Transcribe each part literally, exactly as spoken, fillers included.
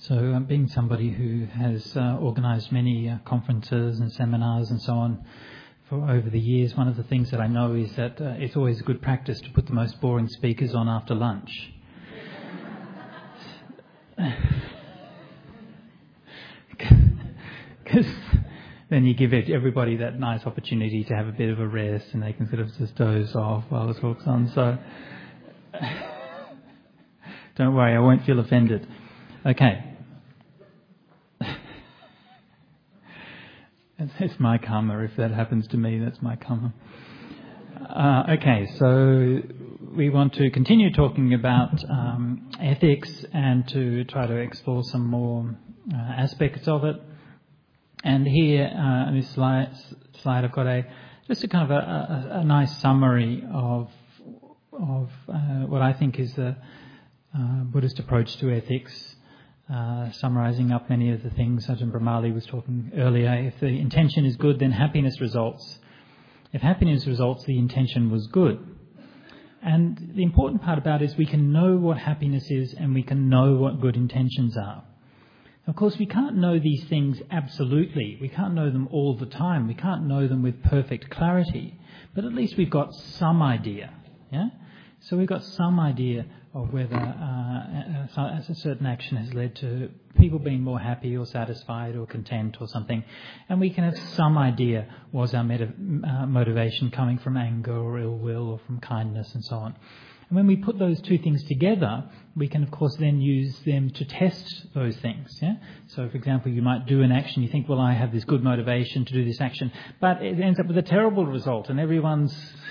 So um, being somebody who has uh, organised many uh, conferences and seminars and so on for over the years, one of the things that I know is that uh, it's always good practice to put the most boring speakers on after lunch. Because then you give everybody that nice opportunity to have a bit of a rest and they can sort of just doze off while the talk's on. So don't worry, I won't feel offended. Okay. It's my karma. If that happens to me, that's my karma. Uh, okay, so we want to continue talking about um, ethics and to try to explore some more uh, aspects of it. And here, uh, on this slide, slide, I've got a just a kind of a, a, a nice summary of of uh, what I think is the uh, Buddhist approach to ethics. Uh, summarising up many of the things Ajahn Brahmali was talking earlier. If the intention is good, then happiness results. If happiness results, the intention was good. And the important part about it is we can know what happiness is and we can know what good intentions are. Of course, we can't know these things absolutely. We can't know them all the time. We can't know them with perfect clarity. But at least we've got some idea. Yeah? So we've got some idea of whether uh, a, a certain action has led to people being more happy or satisfied or content or something. And we can have some idea, was our meta, uh, motivation coming from anger or ill will or from kindness and so on. And when we put those two things together, we can, of course, then use them to test those things. Yeah? So, for example, you might do an action, you think, well, I have this good motivation to do this action, but it ends up with a terrible result and everyone's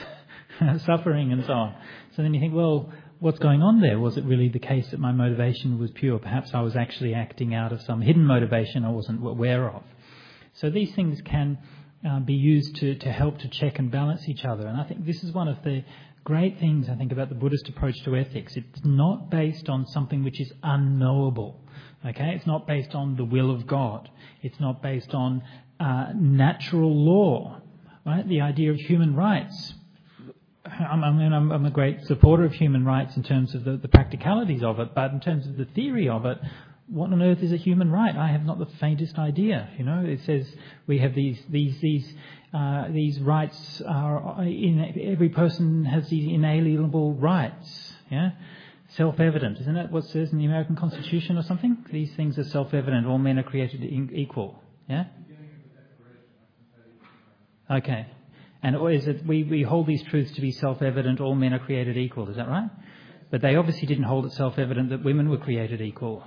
suffering and so on. So then you think, well, what's going on there? Was it really the case that my motivation was pure? Perhaps I was actually acting out of some hidden motivation I wasn't aware of. So these things can uh, be used to, to help to check and balance each other. And I think this is one of the great things, I think, about the Buddhist approach to ethics. It's not based on something which is unknowable. Okay? It's not based on the will of God. It's not based on uh, natural law. Right? The idea of human rights. I'm, I mean, I'm, I'm a great supporter of human rights in terms of the, the practicalities of it, but in terms of the theory of it, what on earth is a human right? I have not the faintest idea. You know, it says we have these these these uh, these rights are in every person has these inalienable rights. Yeah, self-evident, isn't that what it says in the American Constitution or something? These things are self-evident. All men are created equal. Yeah. Okay. And or is it we, we hold these truths to be self-evident, all men are created equal, is that right? But they obviously didn't hold it self-evident that women were created equal.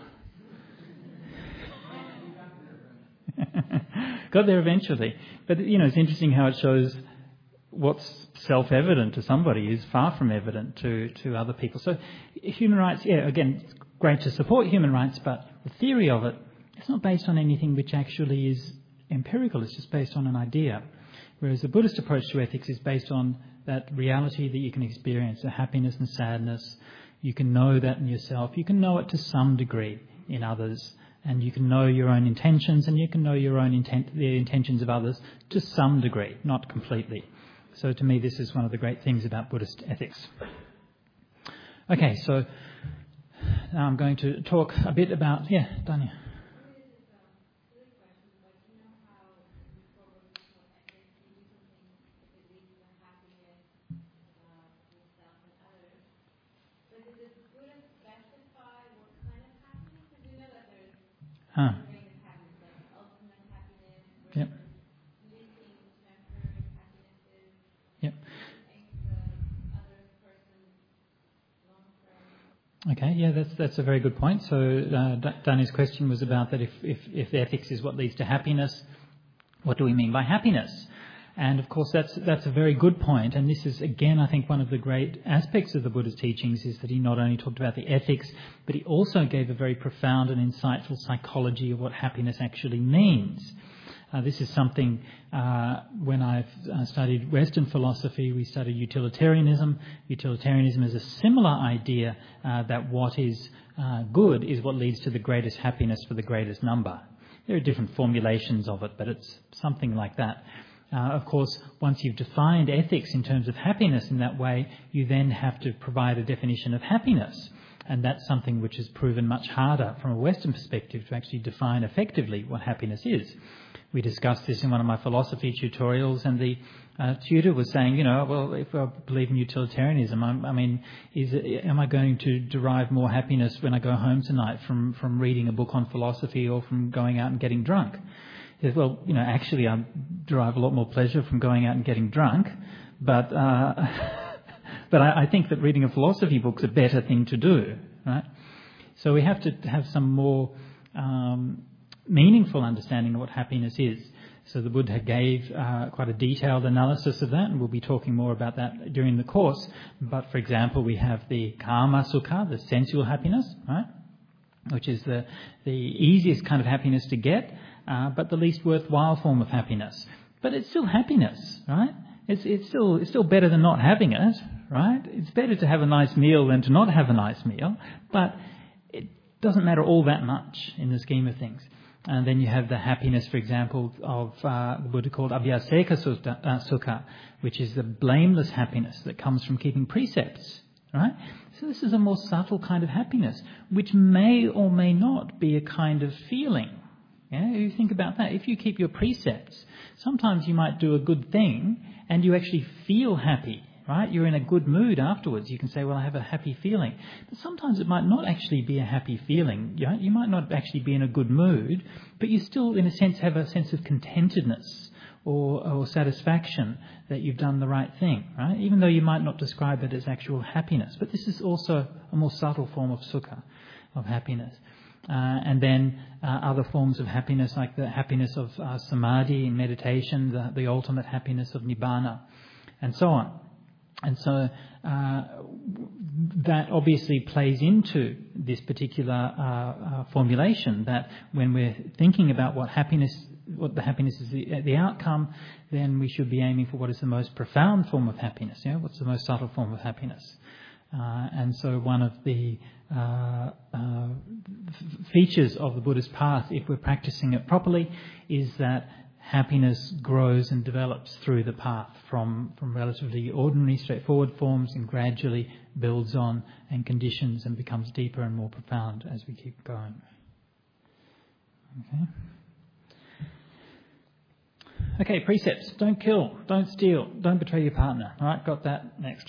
Got there eventually. But, you know, it's interesting how it shows what's self-evident to somebody is far from evident to, to other people. So human rights, yeah, again, it's great to support human rights, but the theory of it, it's not based on anything which actually is empirical. It's just based on an idea. Whereas the Buddhist approach to ethics is based on that reality that you can experience, the happiness and sadness. You can know that in yourself. You can know it to some degree in others. And you can know your own intentions and you can know your own intent, the intentions of others to some degree, not completely. So to me, this is one of the great things about Buddhist ethics. Okay, so now I'm going to talk a bit about... Yeah, Dania. Huh. Yep. Yep. Okay, yeah, that's that's a very good point. So uh, Danny's question was about that if, if, if ethics is what leads to happiness, what do we mean by happiness? And of course that's that's a very good point. And this is, again, I think one of the great aspects of the Buddha's teachings is that he not only talked about the ethics, but he also gave a very profound and insightful psychology of what happiness actually means. Uh, this is something, uh, when I've uh, studied Western philosophy, we studied utilitarianism. Utilitarianism is a similar idea uh, that what is uh, good is what leads to the greatest happiness for the greatest number. There are different formulations of it, but it's something like that. Uh, of course, once you've defined ethics in terms of happiness in that way, you then have to provide a definition of happiness. And that's something which is proven much harder from a Western perspective to actually define effectively what happiness is. We discussed this in one of my philosophy tutorials, and the uh, tutor was saying, you know, well, if I believe in utilitarianism, I, I mean, is it, am I going to derive more happiness when I go home tonight from, from reading a book on philosophy or from going out and getting drunk? He says, well, you know, actually I derive a lot more pleasure from going out and getting drunk, but uh, but I, I think that reading a philosophy book's a better thing to do, right? So we have to have some more um, meaningful understanding of what happiness is. So the Buddha gave uh, quite a detailed analysis of that, and we'll be talking more about that during the course. But for example, we have the kama sukha, the sensual happiness, right, which is the the easiest kind of happiness to get, uh, but the least worthwhile form of happiness. But it's still happiness, right? It's it's still it's still better than not having it, right? It's better to have a nice meal than to not have a nice meal, but it doesn't matter all that much in the scheme of things. And then you have the happiness, for example, of uh, the Buddha called abhyaseka sukha, which is the blameless happiness that comes from keeping precepts, right? So this is a more subtle kind of happiness, which may or may not be a kind of feeling. Yeah, you think about that. If you keep your precepts, sometimes you might do a good thing and you actually feel happy, right? You're in a good mood afterwards. You can say, well, I have a happy feeling. But sometimes it might not actually be a happy feeling. You know? You might not actually be in a good mood, but you still, in a sense, have a sense of contentedness or, or satisfaction that you've done the right thing, right? Even though you might not describe it as actual happiness. But this is also a more subtle form of sukha, of happiness. Uh, and then uh, other forms of happiness, like the happiness of uh, samadhi in meditation, the, the ultimate happiness of nibbana, and so on. And so uh, that obviously plays into this particular uh, uh, formulation, that when we're thinking about what happiness, what the happiness is, the, the outcome, then we should be aiming for what is the most profound form of happiness. You know, what's the most subtle form of happiness? Uh, and so one of the uh, uh, features of the Buddha's path, if we're practicing it properly, is that happiness grows and develops through the path from, from relatively ordinary, straightforward forms and gradually builds on and conditions and becomes deeper and more profound as we keep going. Okay. Okay, precepts. Don't kill, don't steal, don't betray your partner. All right, got that? Next.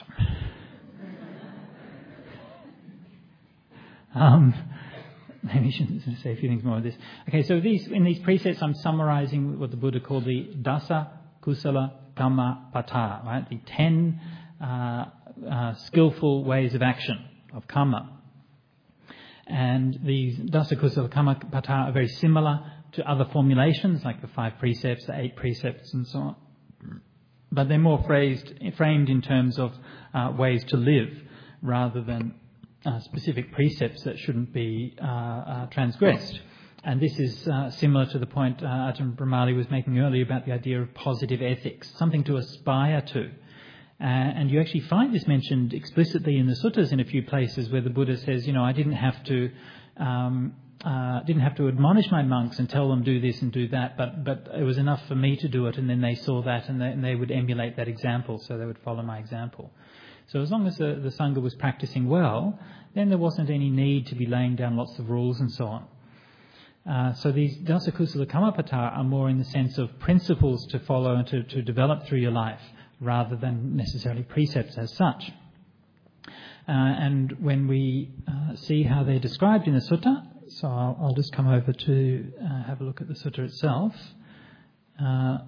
Um, maybe I shouldn't say a few things more of this. Okay, so these in these precepts I'm summarising what the Buddha called the Dasa Kusala Kamma Pata, right? The ten uh, uh, skillful ways of action, of karma. And these Dasa Kusala Kamma Pata are very similar to other formulations, like the five precepts, the eight precepts and so on. But they're more phrased, framed in terms of uh, ways to live rather than Uh, specific precepts that shouldn't be uh, uh, transgressed. And this is uh, similar to the point uh, Ajahn Brahmali was making earlier about the idea of positive ethics, something to aspire to. Uh, and you actually find this mentioned explicitly in the suttas in a few places where the Buddha says, you know, I didn't have to um, uh, didn't have to admonish my monks and tell them do this and do that, but but it was enough for me to do it, and then they saw that and they, and they would emulate that example, so they would follow my example. So as long as the, the Sangha was practicing well, then there wasn't any need to be laying down lots of rules and so on. Uh, so these Dasa Kusala Kammapata are more in the sense of principles to follow and to, to develop through your life, rather than necessarily precepts as such. Uh, and when we uh, see how they're described in the sutta, so I'll, I'll just come over to uh, have a look at the sutta itself. Uh,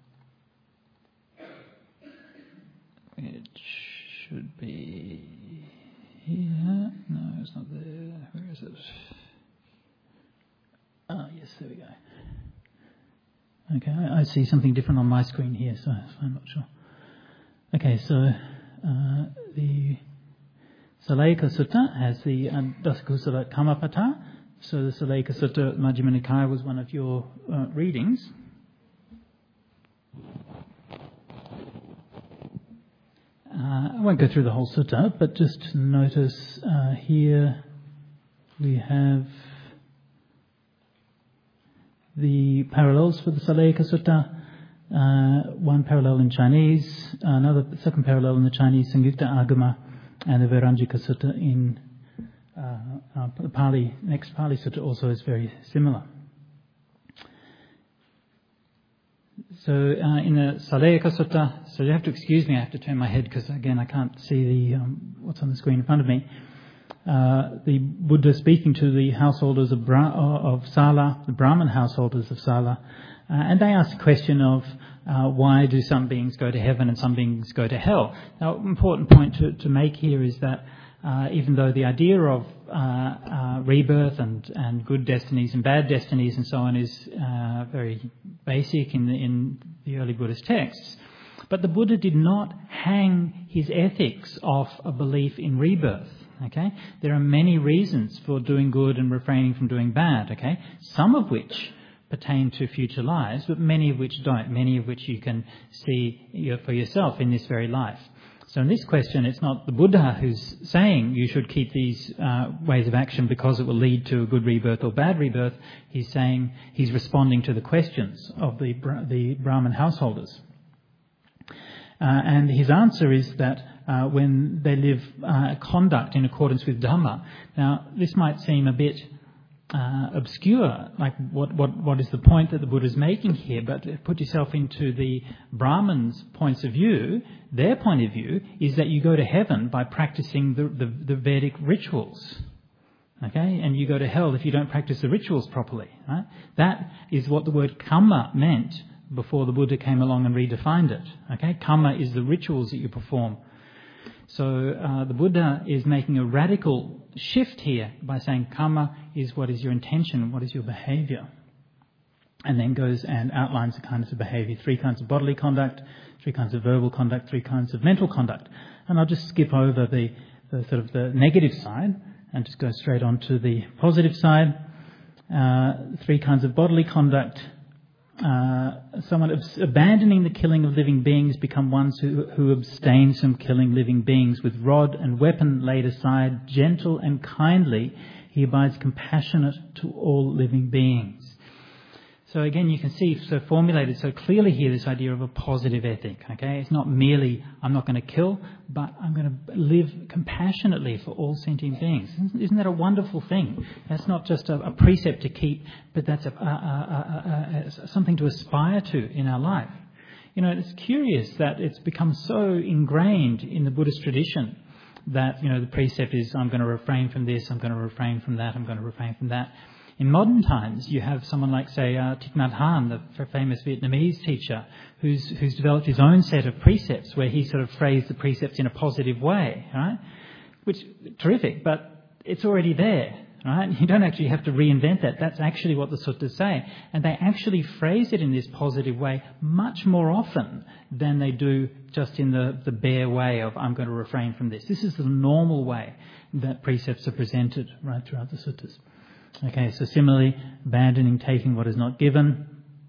which should be here. No, it's not there. Where is it? Ah, yes, there we go. Okay, I, I see something different on my screen here, so I'm not sure. Okay, so uh, the Saleka Sutta has the uh, Dasa Kusala Kammapata. So the Saleka Sutta Majjhima Nikaya was one of your uh, readings. Uh, I won't go through the whole sutta, but just notice uh, here we have the parallels for the Saleka Sutta. Uh, one parallel in Chinese, another second parallel in the Chinese Samyukta Agama, and the Vairāñjika Sutta in uh, Uh, the Pali, next Pali Sutta also is very similar. So uh, in the Salayaka Sutta, so you have to excuse me, I have to turn my head because again I can't see the um, what's on the screen in front of me. Uh, the Buddha speaking to the householders of, Bra- of Sala, the Brahmin householders of Sala, uh, and they ask the question of uh, why do some beings go to heaven and some beings go to hell? Now, an important point to, to make here is that uh, even though the idea of uh, uh, rebirth and, and good destinies and bad destinies and so on is uh, very basic in the, in the early Buddhist texts, but the Buddha did not hang his ethics off a belief in rebirth. Okay, there are many reasons for doing good and refraining from doing bad. Okay, some of which pertain to future lives, but many of which don't. Many of which you can see for yourself in this very life. So in this question, it's not the Buddha who's saying you should keep these uh, ways of action because it will lead to a good rebirth or bad rebirth. He's saying he's responding to the questions of the the Brahmin householders. Uh, and his answer is that uh, when they live uh, conduct in accordance with Dhamma. Now, this might seem a bit uh, obscure, like what, what, what is the point that the Buddha is making here, but put yourself into the Brahmins' points of view. Their point of view is that you go to heaven by practicing the, the, the Vedic rituals. Okay, and you go to hell if you don't practice the rituals properly. Right? That is what the word karma meant before the Buddha came along and redefined it. Okay, karma is the rituals that you perform. So uh, the Buddha is making a radical shift here by saying karma is what is your intention, what is your behaviour. And then goes and outlines the kinds of behaviour, three kinds of bodily conduct, three kinds of verbal conduct, three kinds of mental conduct. And I'll just skip over the, the sort of the negative side and just go straight on to the positive side. Uh, three kinds of bodily conduct. Uh, someone abs- abandoning the killing of living beings become ones who, who abstain from killing living beings. With rod and weapon laid aside, gentle and kindly, he abides compassionate to all living beings. So again, you can see so formulated so clearly here this idea of a positive ethic. Okay, it's not merely I'm not going to kill, but I'm going to live compassionately for all sentient beings. Isn't that a wonderful thing? That's not just a, a precept to keep, but that's a, a, a, a, a, something to aspire to in our life. You know, it's curious that it's become so ingrained in the Buddhist tradition that, you know, the precept is I'm going to refrain from this, I'm going to refrain from that, I'm going to refrain from that. In modern times, you have someone like, say, uh, Thich Nhat Hanh, the famous Vietnamese teacher, who's who's developed his own set of precepts where he sort of phrased the precepts in a positive way, right? Which, terrific, but it's already there, right? You don't actually have to reinvent that. That's actually what the suttas say. And they actually phrase it in this positive way much more often than they do just in the, the bare way of, I'm going to refrain from this. This is the normal way that precepts are presented right throughout the suttas. Okay, so similarly, abandoning taking what is not given.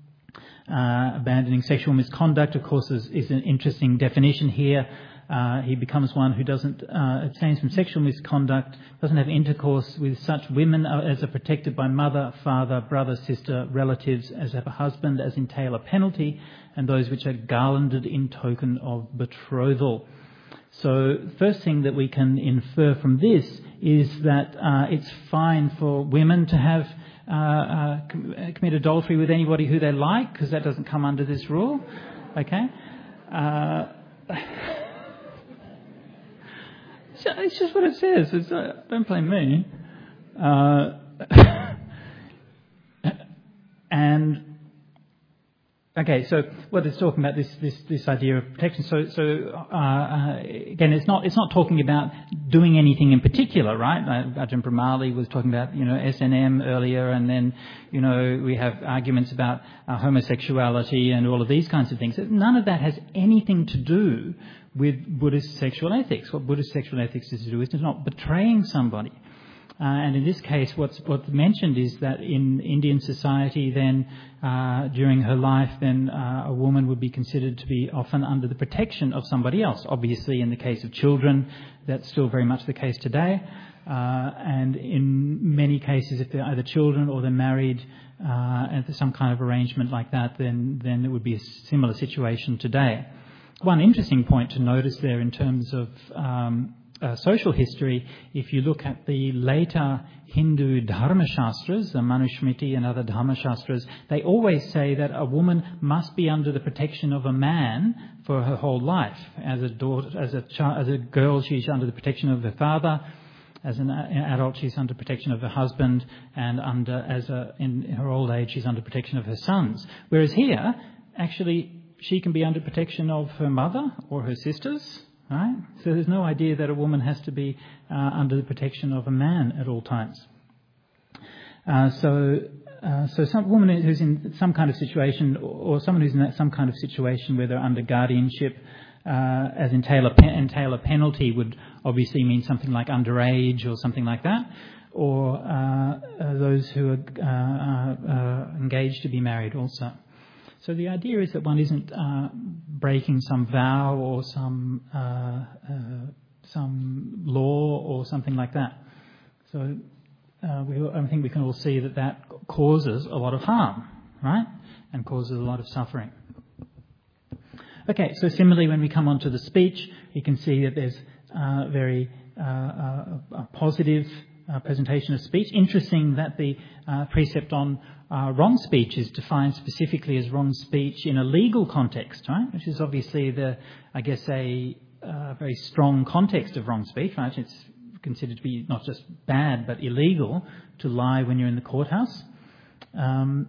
Uh, abandoning sexual misconduct, of course, is, is an interesting definition here. Uh, he becomes one who doesn't uh, abstains from sexual misconduct, doesn't have intercourse with such women as are protected by mother, father, brother, sister, relatives, as have a husband, as entail a penalty, and those which are garlanded in token of betrothal. So the first thing that we can infer from this is that uh, it's fine for women to have uh, uh, commit adultery with anybody who they like, because that doesn't come under this rule. Okay? Uh, it's just what it says. It's, uh, don't blame me. Uh, and... Okay, so what it's talking about this this this idea of protection. So so uh, uh, again, it's not it's not talking about doing anything in particular, right? Uh, Ajahn Brahmali was talking about you know S and M earlier, and then you know we have arguments about uh, homosexuality and all of these kinds of things. None of that has anything to do with Buddhist sexual ethics. What Buddhist sexual ethics is to do is not betraying somebody. Uh, and in this case, what's what's mentioned is that in Indian society, then uh, during her life, then uh, a woman would be considered to be often under the protection of somebody else. Obviously, in the case of children, that's still very much the case today. Uh, and in many cases, if they're either children or they're married, uh, and there's some kind of arrangement like that, then then it would be a similar situation today. One interesting point to notice there in terms of um, uh, social history, if you look at the later Hindu Dharma Shastras, the Manusmriti and other Dharma Shastras, they always say that a woman must be under the protection of a man for her whole life. As a daughter, as a child, as a girl, she's under the protection of her father. As an adult, she's under protection of her husband, and under as a in her old age, she's under protection of her sons. Whereas here, actually, she can be under protection of her mother or her sisters, right? So there's no idea that a woman has to be uh, under the protection of a man at all times. Uh, so, uh, so some woman who's in some kind of situation, or someone who's in some kind of situation where they're under guardianship, uh, as entail a, pe- entail a penalty, would obviously mean something like underage or something like that, or uh, uh, those who are uh, uh, engaged to be married also. So the idea is that one isn't uh, breaking some vow or some uh, uh, some law or something like that. So uh, we, I think we can all see that that causes a lot of harm, right? And causes a lot of suffering. Okay, so similarly, when we come on to the speech, you can see that there's uh, very uh, uh, a positive uh, presentation of speech. Interesting that the uh, precept on uh, wrong speech is defined specifically as wrong speech in a legal context, right? Which is obviously the, I guess, a uh, very strong context of wrong speech, right? It's considered to be not just bad but illegal to lie when you're in the courthouse. Um,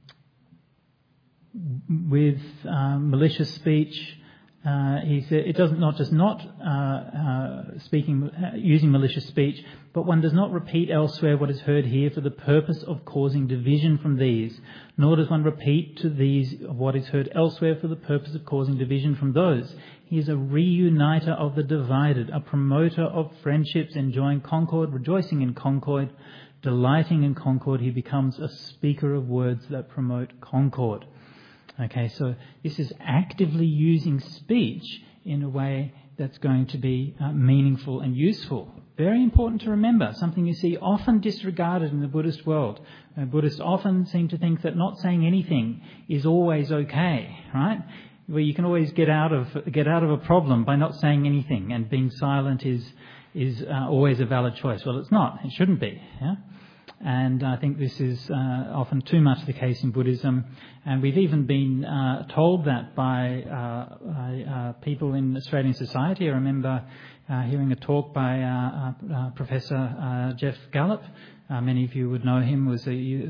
with um, malicious speech, uh, he said it doesn't not just not uh, uh, speaking uh, using malicious speech, but one does not repeat elsewhere what is heard here for the purpose of causing division from these, nor does one repeat to these what is heard elsewhere for the purpose of causing division from those. He is a reuniter of the divided, a promoter of friendships, enjoying concord, rejoicing in concord, delighting in concord. He becomes a speaker of words that promote concord. Okay, so this is actively using speech in a way that's going to be uh, meaningful and useful. Very important to remember, something you see often disregarded in the Buddhist world. Uh, Buddhists often seem to think that not saying anything is always okay, right? Where you can always get out of get out of a problem by not saying anything, and being silent is is uh, always a valid choice. Well, it's not. It shouldn't be. Yeah? And I think this is uh, often too much the case in Buddhism. And we've even been uh, told that by, uh, by uh, people in Australian society. I remember uh, hearing a talk by uh, uh, Professor uh, Jeff Gallup. Uh, many of you would know him, was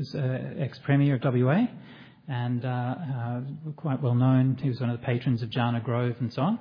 an ex-premier of W A and uh, uh, quite well known. He was one of the patrons of Jhana Grove and so on.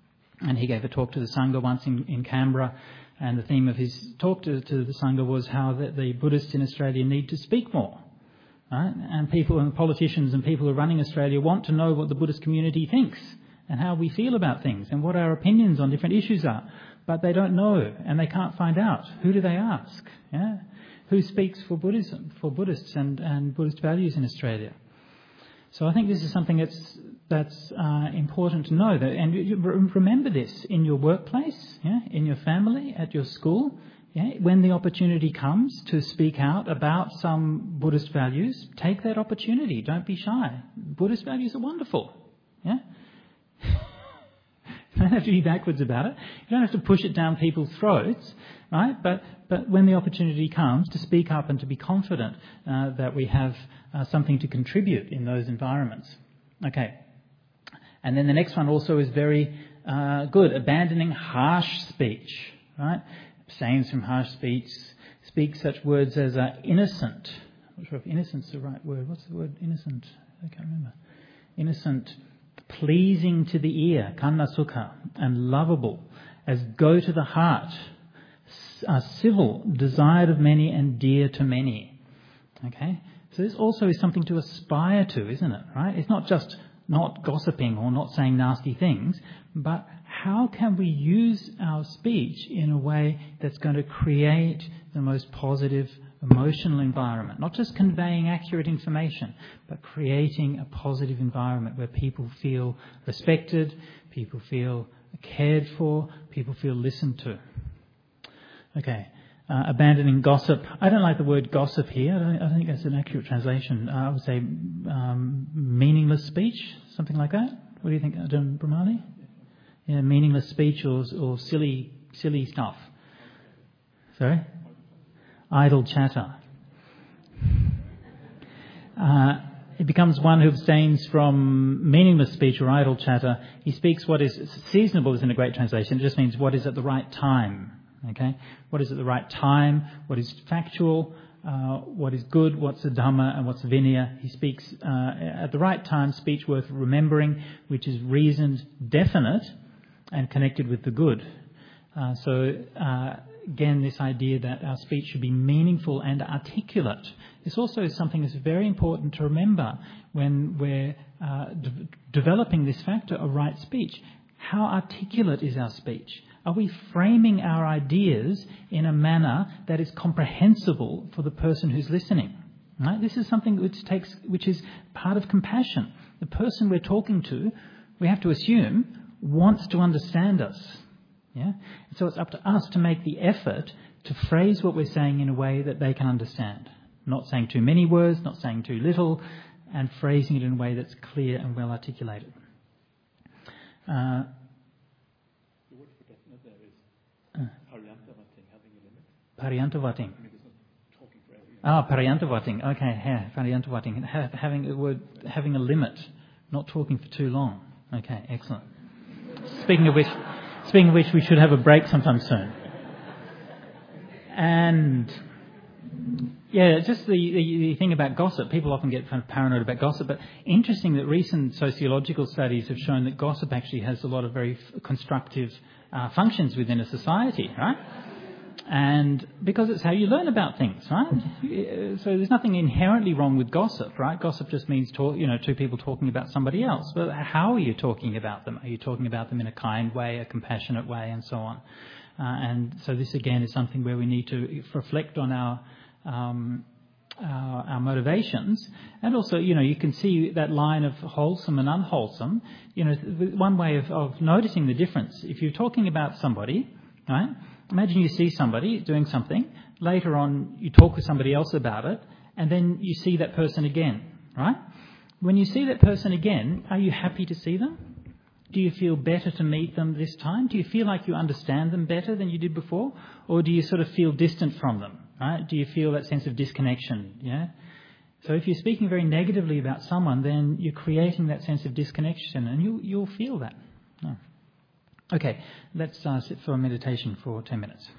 And he gave a talk to the Sangha once in, in Canberra. And the theme of his talk to, to the Sangha was how the, the Buddhists in Australia need to speak more. Right? And people and politicians and people who are running Australia want to know what the Buddhist community thinks and how we feel about things and what our opinions on different issues are. But they don't know and they can't find out. Who do they ask? Yeah? Who speaks for Buddhism, for Buddhists and, and Buddhist values in Australia? So I think this is something that's that's uh, important to know. That, and you, remember this in your workplace, yeah, in your family, at your school. Yeah, when the opportunity comes to speak out about some Buddhist values, take that opportunity. Don't be shy. Buddhist values are wonderful. Yeah. You don't have to be backwards about it. You don't have to push it down people's throats, right? But but when the opportunity comes to speak up and to be confident uh, that we have uh, something to contribute in those environments. Okay. And then the next one also is very uh, good. Abandoning harsh speech, right? Abstain from harsh speech. Speak such words as uh, innocent. I'm not sure if innocent is the right word. What's the word innocent? I can't remember. Innocent. Pleasing to the ear, kanna sukha, and lovable, as go to the heart, are civil, desired of many and dear to many. Okay? So this also is something to aspire to, isn't it? Right? It's not just not gossiping or not saying nasty things, but how can we use our speech in a way that's going to create the most positive emotional environment, not just conveying accurate information, but creating a positive environment where people feel respected, people feel cared for, people feel listened to. Okay, uh, abandoning gossip. I don't like the word gossip here. I don't, I don't think that's an accurate translation. Uh, I would say um, meaningless speech, something like that. What do you think, Ajahn Brahmali? Yeah, meaningless speech or, or silly silly stuff. Sorry? Idle chatter. Uh, He becomes one who abstains from meaningless speech or idle chatter. He speaks what is seasonable, isn't a great translation. It just means what is at the right time. Okay? What is at the right time, what is factual, uh, what is good, what's a dhamma and what's a vinaya. He speaks uh, at the right time, speech worth remembering, which is reasoned, definite, and connected with the good. Uh, so, uh, again, this idea that our speech should be meaningful and articulate. This also is something that's very important to remember when we're uh, de- developing this factor of right speech. How articulate is our speech? Are we framing our ideas in a manner that is comprehensible for the person who's listening? Right? This is something which takes, which is part of compassion. The person we're talking to, we have to assume, wants to understand us. Yeah? So it's up to us to make the effort to phrase what we're saying in a way that they can understand. Not saying too many words, not saying too little, and phrasing it in a way that's clear and well articulated. Uh, The word for definite there is pariyantavating, having a limit. Pariyantavating. I mean, it's not talking forever. Ah, pariyantavating. Okay, yeah, pariyantavating. Ha- having a word, having a limit, not talking for too long. Okay, excellent. Speaking of which, speaking of which, we should have a break sometime soon. And yeah, just the, the, the thing about gossip. People often get kind of paranoid about gossip, but interesting that recent sociological studies have shown that gossip actually has a lot of very f- constructive uh, functions within a society, right? And because it's how you learn about things, right? So there's nothing inherently wrong with gossip, right? Gossip just means talk, you know, two people talking about somebody else. But how are you talking about them? Are you talking about them in a kind way, a compassionate way, and so on? Uh, and so this again is something where we need to reflect on our um, our, our motivations, and also, you know, you can see that line of wholesome and unwholesome. You know, one way of, of noticing the difference. If you're talking about somebody, right? Imagine you see somebody doing something, later on you talk with somebody else about it, and then you see that person again, right? When you see that person again, are you happy to see them? Do you feel better to meet them this time? Do you feel like you understand them better than you did before? Or do you sort of feel distant from them, right? Do you feel that sense of disconnection, yeah? So if you're speaking very negatively about someone, then you're creating that sense of disconnection, and you, you'll feel that. Oh. Okay, let's uh, sit for a meditation for ten minutes.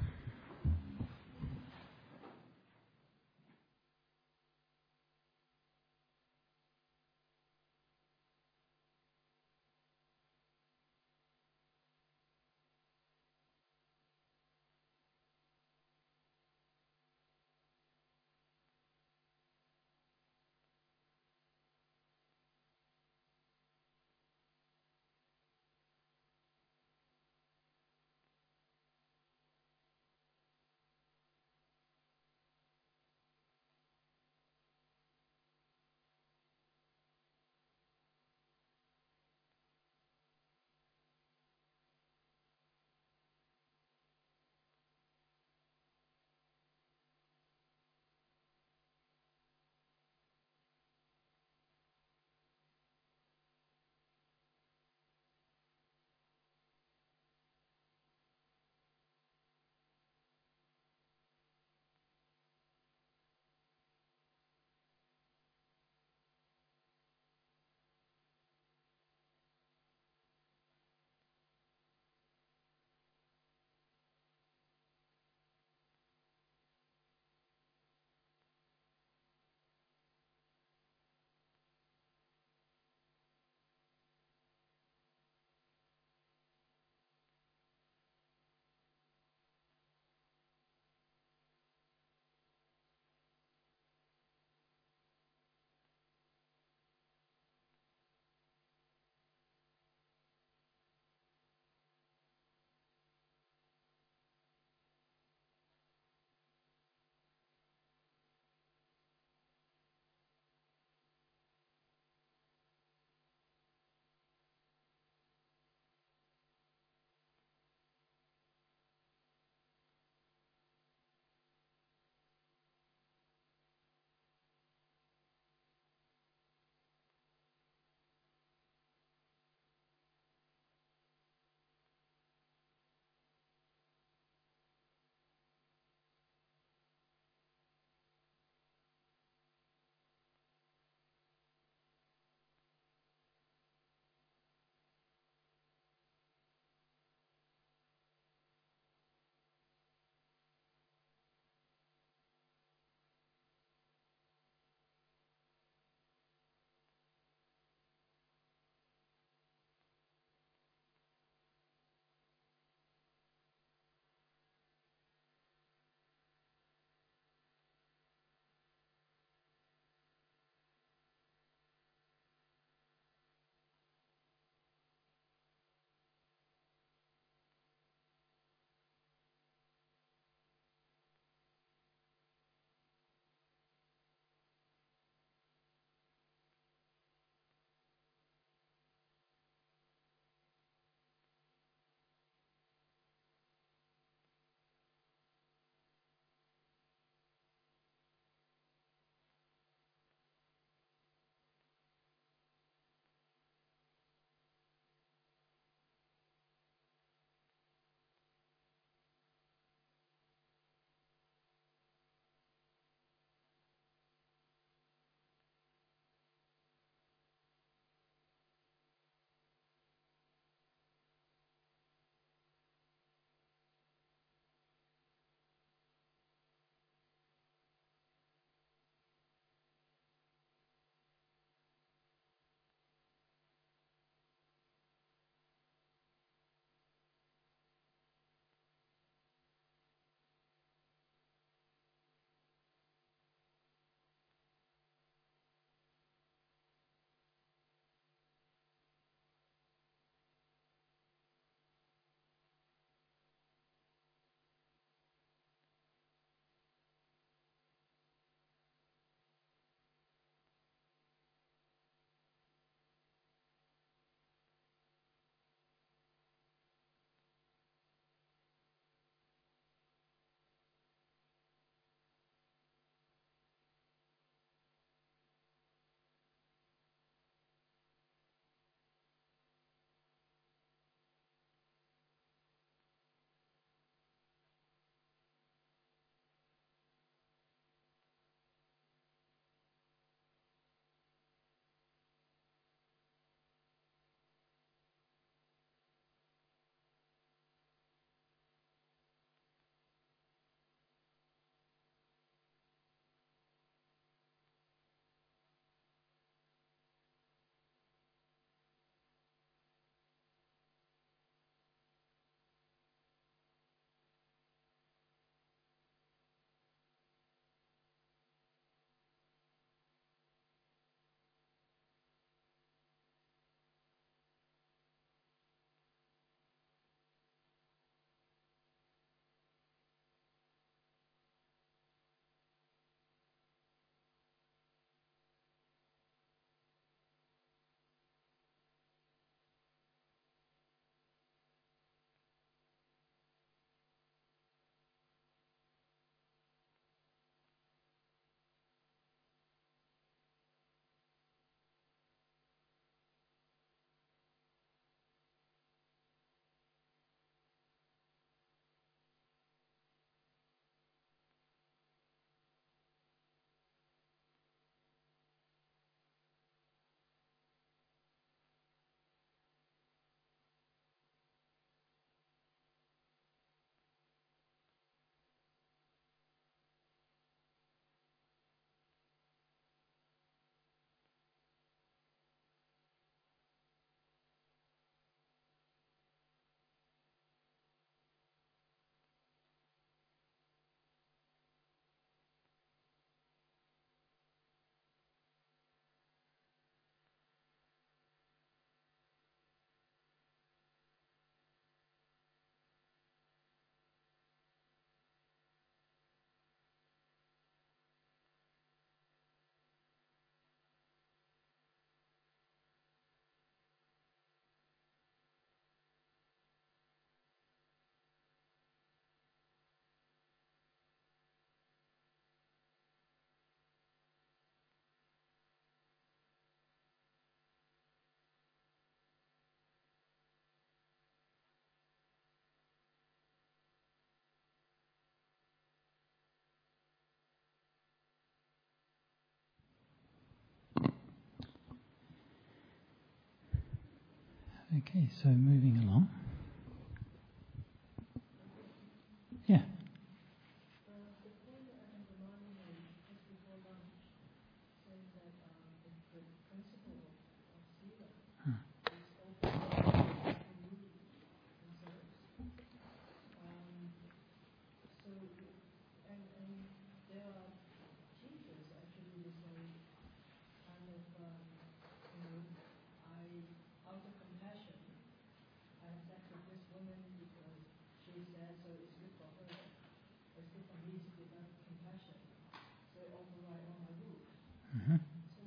Okay, so moving along. Yeah. Mm-hmm.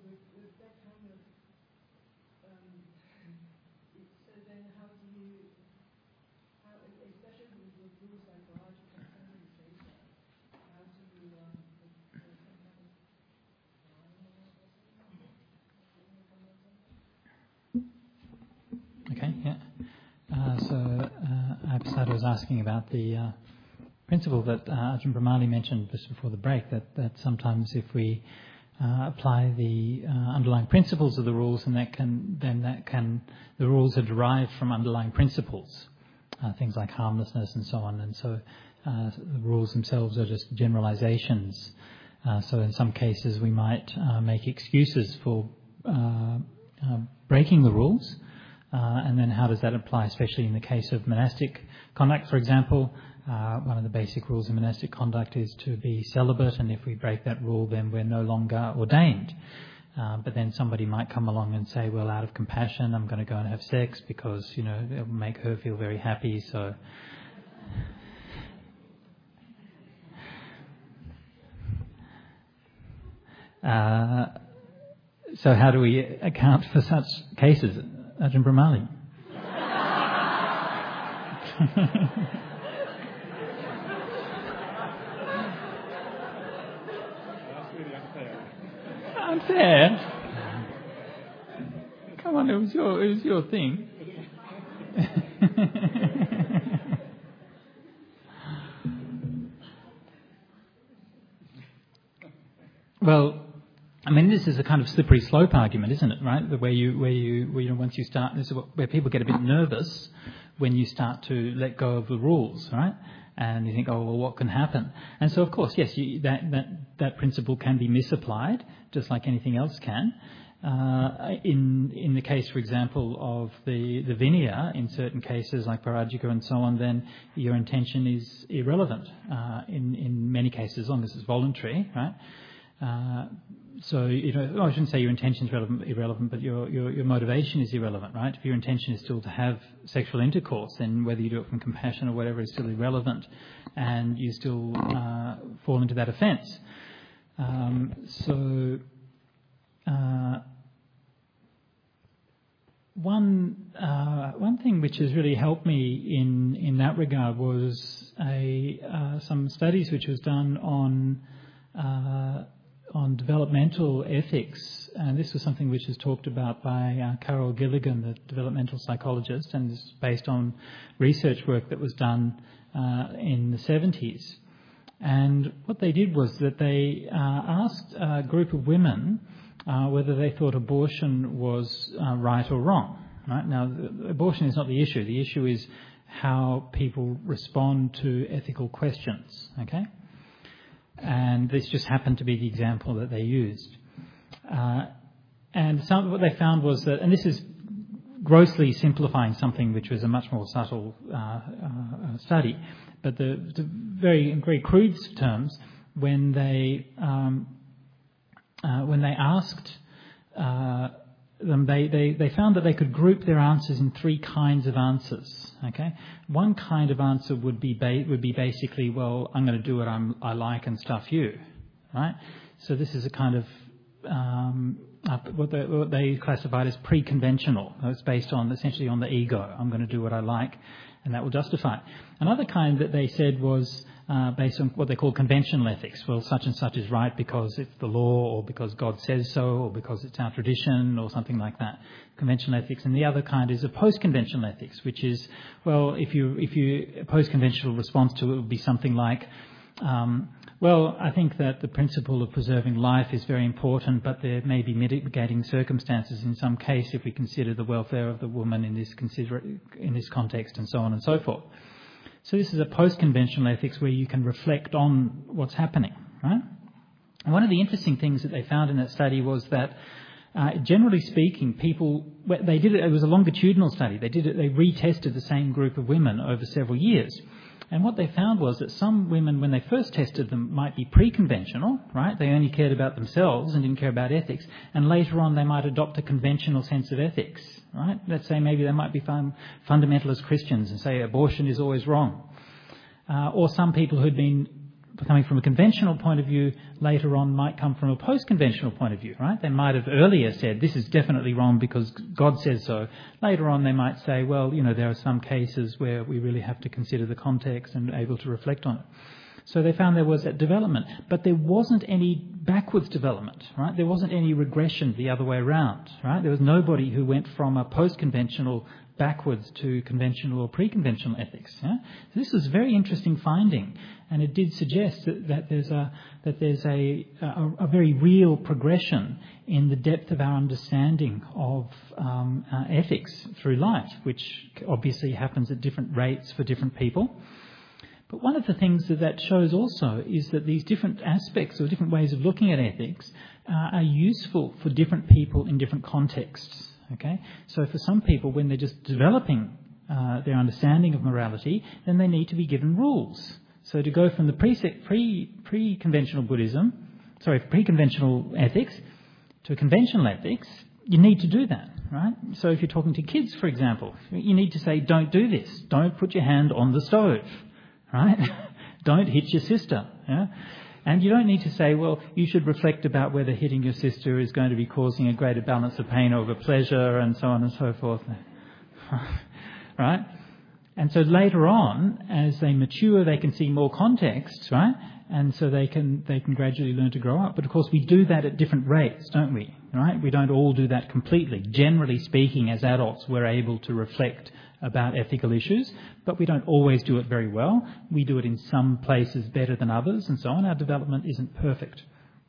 Okay, yeah. Uh, so uh, Abhisada was asking about the uh, principle that uh, Ajahn Brahmali mentioned just before the break, that, that sometimes if we uh, apply the uh, underlying principles of the rules, and that can then that can the rules are derived from underlying principles, uh, things like harmlessness and so on, and so uh, the rules themselves are just generalizations. Uh, so in some cases we might uh, make excuses for uh, uh, breaking the rules. Uh, and then how does that apply, especially in the case of monastic conduct, for example? Uh, one of the basic rules in monastic conduct is to be celibate, and if we break that rule, then we're no longer ordained. Uh, but then somebody might come along and say, well, out of compassion, I'm going to go and have sex because, you know, it will make her feel very happy, so... Uh, so how do we account for such cases, Ajahn Brahmali? That's really unfair. Unfair? Come on, it was your, it was your thing. Well, I mean, this is a kind of slippery slope argument, isn't it? Right? The way you, where you, where, you know, once you start, this is what, where people get a bit nervous when you start to let go of the rules, right? And you think, oh, well, what can happen? And so, of course, yes, you, that that that principle can be misapplied, just like anything else can. Uh, in in the case, for example, of the the vinaya, in certain cases like parajika and so on, then your intention is irrelevant. Uh, in in many cases, as long as it's voluntary, right? Uh, so, you know, I shouldn't say your intention is relevant, irrelevant, but your, your, your motivation is irrelevant, right? If your intention is still to have sexual intercourse, then whether you do it from compassion or whatever is still irrelevant, and you still uh, fall into that offence. Um, so, uh, one uh, one thing which has really helped me in, in that regard was a uh, some studies which was done on uh, on developmental ethics, and this was something which is talked about by uh, Carol Gilligan, the developmental psychologist, and is based on research work that was done uh, in the seventies. And what they did was that they uh, asked a group of women uh, whether they thought abortion was uh, right or wrong. Right? Now, abortion is not the issue. The issue is how people respond to ethical questions. Okay? And this just happened to be the example that they used. Uh, and some, what they found was that, and this is grossly simplifying something which was a much more subtle uh, uh, study, but the, the very in very crude terms, when they um, uh, when they asked uh, them, they, they, they found that they could group their answers in three kinds of answers. Okay, one kind of answer would be ba- would be basically, well, I'm going to do what I'm, I like and stuff you, right? So this is a kind of um, uh, what, they, what they classified as pre-conventional. It's based on essentially on the ego. I'm going to do what I like, and that will justify it. Another kind that they said was uh, based on what they call conventional ethics. Well, such and such is right because it's the law, or because God says so, or because it's our tradition, or something like that. Conventional ethics. And the other kind is a post-conventional ethics, which is, well, if you if you a post-conventional response to it would be something like, Um, well, I think that the principle of preserving life is very important, but there may be mitigating circumstances in some case if we consider the welfare of the woman in this consider in this context, and so on and so forth. So this is a post-conventional ethics where you can reflect on what's happening, right? And one of the interesting things that they found in that study was that, uh, generally speaking, people they did it. It was a longitudinal study. They did it. They retested the same group of women over several years. And what they found was that some women, when they first tested them, might be pre-conventional, right? They only cared about themselves and didn't care about ethics. And later on, they might adopt a conventional sense of ethics, right? Let's say maybe they might be fun- fundamentalist Christians and say abortion is always wrong. Uh, or some people who'd been coming from a conventional point of view later on might come from a post-conventional point of view, right? They might have earlier said, this is definitely wrong because God says so. Later on they might say, well, you know, there are some cases where we really have to consider the context and able to reflect on it. So they found there was that development, but there wasn't any backwards development, right? There wasn't any regression the other way around, right? There was nobody who went from a post-conventional backwards to conventional or pre-conventional ethics. Yeah? So this was a very interesting finding, and it did suggest that, that there's a that there's a, a a very real progression in the depth of our understanding of um, uh, ethics through life, which obviously happens at different rates for different people. But one of the things that that shows also is that these different aspects or different ways of looking at ethics uh, are useful for different people in different contexts. Okay, so for some people, when they're just developing uh, their understanding of morality, then they need to be given rules. So to go from the pre pre pre-conventional Buddhism, sorry, pre-conventional ethics to conventional ethics, you need to do that, right? So if you're talking to kids, for example, you need to say, don't do this, don't put your hand on the stove, right? Don't hit your sister. Yeah? And you don't need to say, well, you should reflect about whether hitting your sister is going to be causing a greater balance of pain over pleasure and so on and so forth. Right? And so later on, as they mature, they can see more context, right? And so they can they can gradually learn to grow up. But of course, we do that at different rates, don't we? Right? We don't all do that completely. Generally speaking, as adults, we're able to reflect about ethical issues, but we don't always do it very well. We do it in some places better than others, and so on. Our development isn't perfect.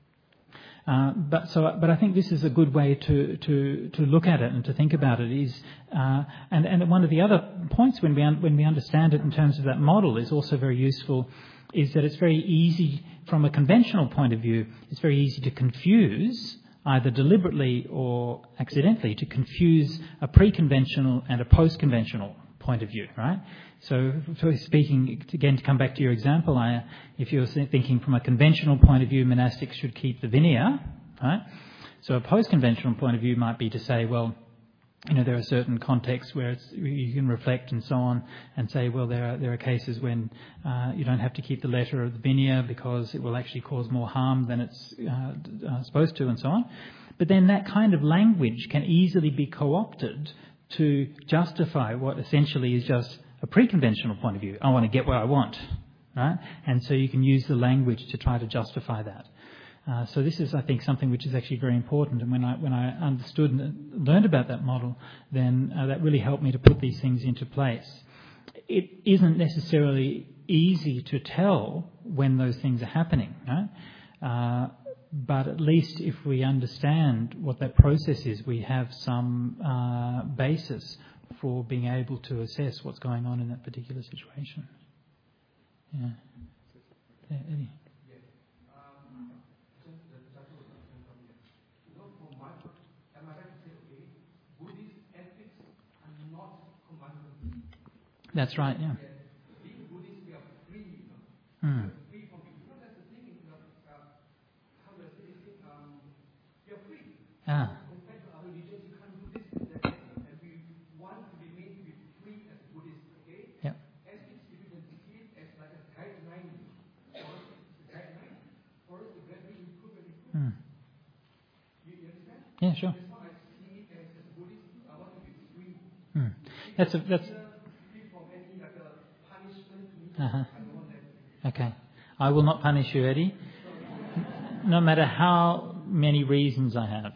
Uh, but so, but I think this is a good way to, to, to look at it and to think about it. Is uh, and and one of the other points when we un- when we understand it in terms of that model is also very useful. Is that it's very easy from a conventional point of view. It's very easy to confuse, either deliberately or accidentally, to confuse a pre-conventional and a post-conventional point of view, right? So, so speaking, again, to come back to your example, I, if you're thinking from a conventional point of view, monastics should keep the vinaya, right? So a post-conventional point of view might be to say, well, you know, there are certain contexts where it's, you can reflect and so on and say, well, there are there are cases when uh, you don't have to keep the letter of the vinaya because it will actually cause more harm than it's uh, uh, supposed to and so on. But then that kind of language can easily be co-opted to justify what essentially is just a pre-conventional point of view. I want to get what I want, right? And so you can use the language to try to justify that. Uh, so this is, I think, something which is actually very important. And when I when I understood and learned about that model, then uh, that really helped me to put these things into place. It isn't necessarily easy to tell when those things are happening, right? Uh, but at least if we understand what that process is, we have some uh, basis for being able to assess what's going on in that particular situation. Yeah. Yeah, Eddie. That's right, yeah. Being Buddhist, we are free, you know. Mm. Free from people. You know, that's the thing, you know, uh, how do I say this thing? Um, we are free. Ah. Compared to other religions, you can't do this and that. And we want to be made to be free as Buddhists, okay? Yep. Ethics, if you can see it as like a guideline, or it's a guideline for us to gradually improve and improve. Mm. You, you understand? Yeah, sure. That's why I see it as, as a Buddhist. I want to be free. Mm. That's a, that's. Uh-huh. Okay. I will not punish you, Eddie, no matter how many reasons I have.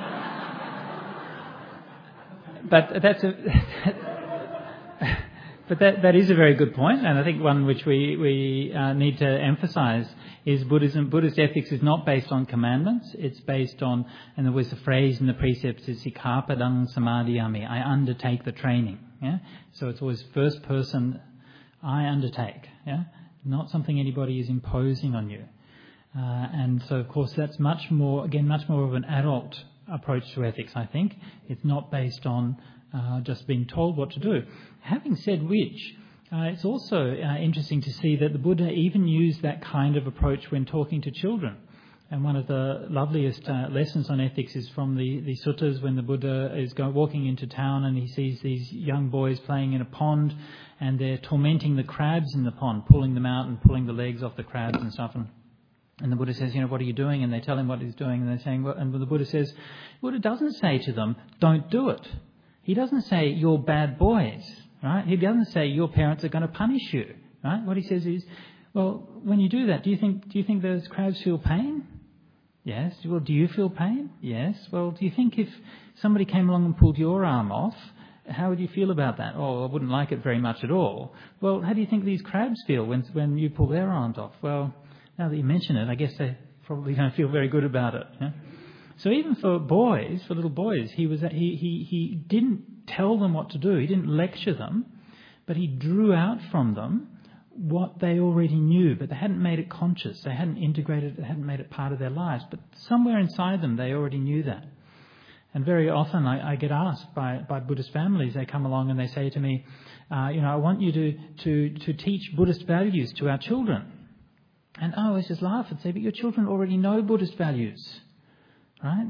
But that's a but that, that is a very good point, and I think one which we, we uh, need to emphasize is Buddhism. Buddhist ethics is not based on commandments. It's based on, and there was a phrase in the precepts, is Sikkhapadang Samadhiyami, I undertake the training. Yeah? So it's always first person, I undertake. Yeah? Not something anybody is imposing on you. Uh, and so, of course, that's much more, again, much more of an adult approach to ethics, I think. It's not based on uh, just being told what to do. Having said which, uh, it's also uh, interesting to see that the Buddha even used that kind of approach when talking to children. And one of the loveliest uh, lessons on ethics is from the, the suttas when the Buddha is go, walking into town and he sees these young boys playing in a pond and they're tormenting the crabs in the pond, pulling them out and pulling the legs off the crabs and stuff. And, and the Buddha says, you know, what are you doing? And they tell him what he's doing. And they're saying, well, and the Buddha says, the Buddha doesn't say to them, don't do it. He doesn't say, you're bad boys, right? He doesn't say, your parents are going to punish you, right? What he says is, well, when you do that, do you think, do you think those crabs feel pain? Yes. Well, do you feel pain? Yes. Well, do you think if somebody came along and pulled your arm off, how would you feel about that? Oh, I wouldn't like it very much at all. Well, how do you think these crabs feel when when you pull their arms off? Well, now that you mention it, I guess they probably don't feel very good about it. Yeah? So even for boys, for little boys, he was he he he didn't tell them what to do. He didn't lecture them, but he drew out from them what they already knew, but they hadn't made it conscious. They hadn't integrated it, they hadn't made it part of their lives. But somewhere inside them, they already knew that. And very often I, I get asked by, by Buddhist families, they come along and they say to me, uh, you know, I want you to, to, to teach Buddhist values to our children. And I always just laugh and say, but your children already know Buddhist values, right?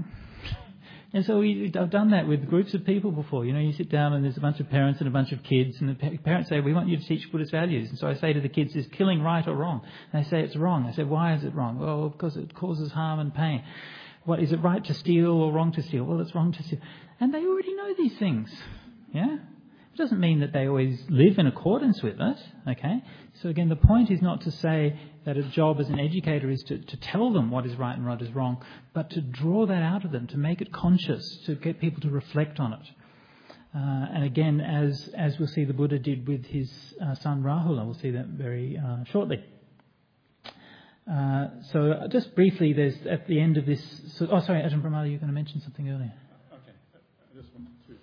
And so we, I've done that with groups of people before. You know, you sit down and there's a bunch of parents and a bunch of kids, and the parents say, we want you to teach Buddhist values. And so I say to the kids, is killing right or wrong? And they say it's wrong. I say, why is it wrong? Well, because it causes harm and pain. What, is it right to steal or wrong to steal? Well, it's wrong to steal. And they already know these things. Yeah? It doesn't mean that they always live in accordance with it. Okay? So again, the point is not to say that a job as an educator is to, to tell them what is right and what is wrong, but to draw that out of them, to make it conscious, to get people to reflect on it. Uh, and again, as as we'll see the Buddha did with his uh, son Rahula, we'll see that very uh, shortly. Uh, so just briefly, there's at the end of this... So, oh, sorry, Ajahn Brahmali, you were going to mention something earlier. Okay. I just wanted to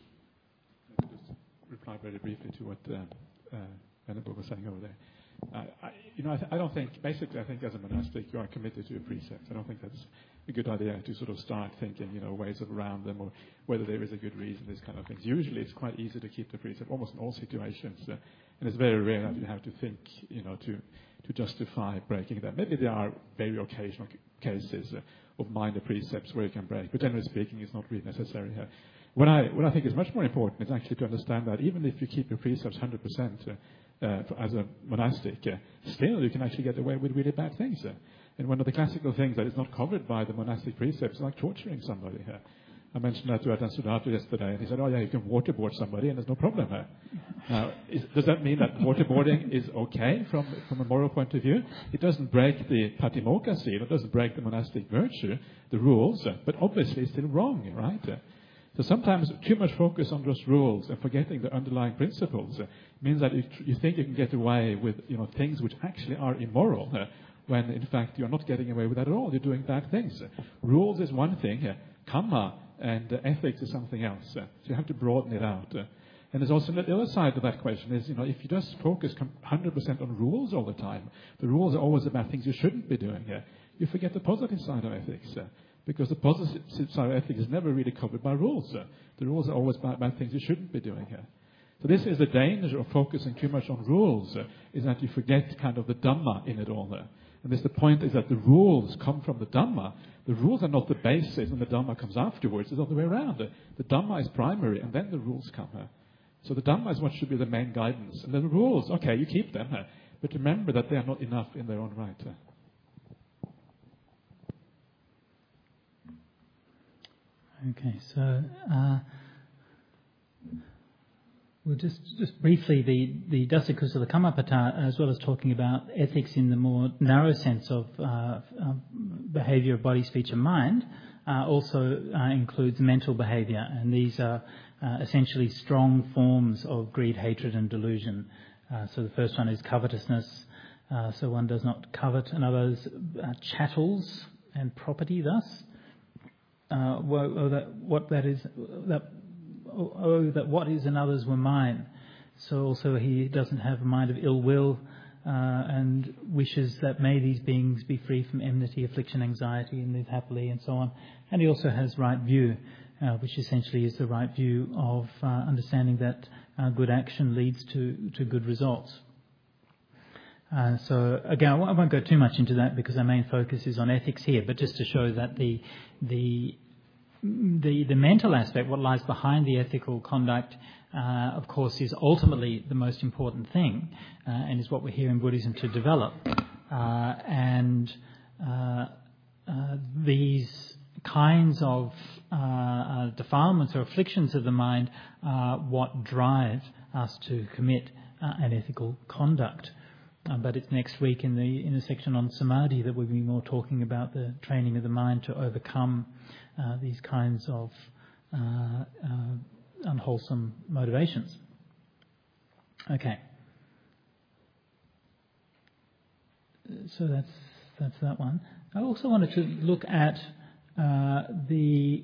just reply very briefly to what um, uh, Venerable was saying over there. Uh, I, you know, I, th- I don't think, basically, I think as a monastic, you are committed to a precept. I don't think that's a good idea to sort of start thinking, you know, ways of around them or whether there is a good reason, these kind of things. Usually it's quite easy to keep the precept, almost in all situations. Uh, and it's very rare that you have to think, you know, to, to justify breaking them. Maybe there are very occasional c- cases uh, of minor precepts where you can break, but generally speaking, it's not really necessary here. What I, what I think is much more important is actually to understand that even if you keep your precepts one hundred percent, uh, Uh, as a monastic, uh, still you can actually get away with really bad things. Uh, and one of the classical things that is not covered by the monastic precepts is like torturing somebody. Uh, I mentioned that to Ajahn Sudarta yesterday, and he said, oh yeah, you can waterboard somebody and there's no problem. Uh, now, is, does that mean that waterboarding is okay from, from a moral point of view? It doesn't break the Patimokkha seal, it doesn't break the monastic virtue, the rules, uh, but obviously it's still wrong, right? Uh, So sometimes too much focus on just rules and forgetting the underlying principles uh, means that you, tr- you think you can get away with, you know, things which actually are immoral, uh, when in fact you're not getting away with that at all. You're doing bad things. Uh, rules is one thing, uh, karma and uh, ethics is something else. Uh, so you have to broaden it out. Uh, and there's also the other side of that question is, you know, if you just focus com- one hundred percent on rules all the time, the rules are always about things you shouldn't be doing. Uh, you forget the positive side of ethics. Uh, Because the positive side of ethics is never really covered by rules. Uh, the rules are always about, about things you shouldn't be doing here. So this is the danger of focusing too much on rules, uh, is that you forget kind of the Dhamma in it all. Uh. And this the point is that the rules come from the Dhamma. The rules are not the basis and the Dhamma comes afterwards. It's the other way around. Uh, the Dhamma is primary and then the rules come. Uh. So the Dhamma is what should be the main guidance. And then the rules, okay, you keep them. Uh, but remember that they are not enough in their own right. Uh. Okay, so uh, we'll just just briefly the the Dasakusala Kammapada, as well as talking about ethics in the more narrow sense of uh, uh, behaviour of body, speech, and mind, uh, also uh, includes mental behaviour, and these are uh, essentially strong forms of greed, hatred, and delusion. Uh, so the first one is covetousness. Uh, so one does not covet another's uh, chattels and property. Thus, uh, woe, oh, that what that is that oh, oh that what is another's were mine. So also he doesn't have a mind of ill will. Uh, and wishes that may these beings be free from enmity, affliction, anxiety, and live happily, and so on. And he also has right view, uh, which essentially is the right view of uh, understanding that uh, good action leads to, to good results. Uh, so again, I won't go too much into that because our main focus is on ethics here, but just to show that the the the, the mental aspect, what lies behind the ethical conduct, Uh, of course, is ultimately the most important thing, uh, and is what we're here in Buddhism to develop. Uh, and uh, uh, these kinds of uh, uh, defilements or afflictions of the mind are what drive us to commit uh, an ethical conduct. Uh, but it's next week in the in the section on samadhi that we'll be more talking about the training of the mind to overcome uh, these kinds of uh, uh, unwholesome motivations. Okay. So that's that's that one. I also wanted to look at uh, the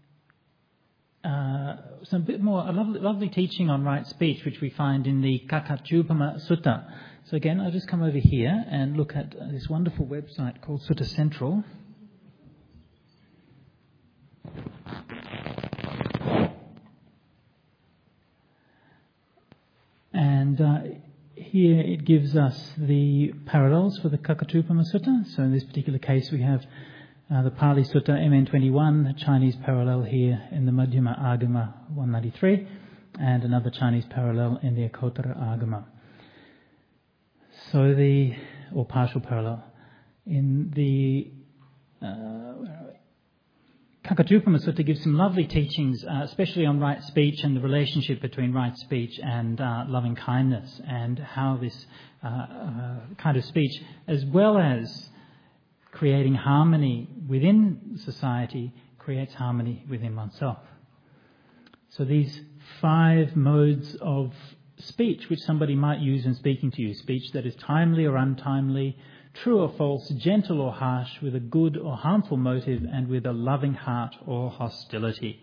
uh, some bit more a lovely, lovely teaching on right speech, which we find in the Kakachupama Sutta. So again, I'll just come over here and look at this wonderful website called Sutta Central. And uh, here it gives us the parallels for the Kakachupama Sutta. So in this particular case we have uh, the Pali Sutta M N twenty-one, the Chinese parallel here in the Madhyama Agama one ninety-three, and another Chinese parallel in the Akotara Agama. So the, or partial parallel, in the uh, Kakachupama Sutta gives some lovely teachings, uh, especially on right speech and the relationship between right speech and uh, loving kindness, and how this uh, uh, kind of speech, as well as creating harmony within society, creates harmony within oneself. So these five modes of speech which somebody might use in speaking to you: speech that is timely or untimely, true or false, gentle or harsh, with a good or harmful motive, and with a loving heart or hostility.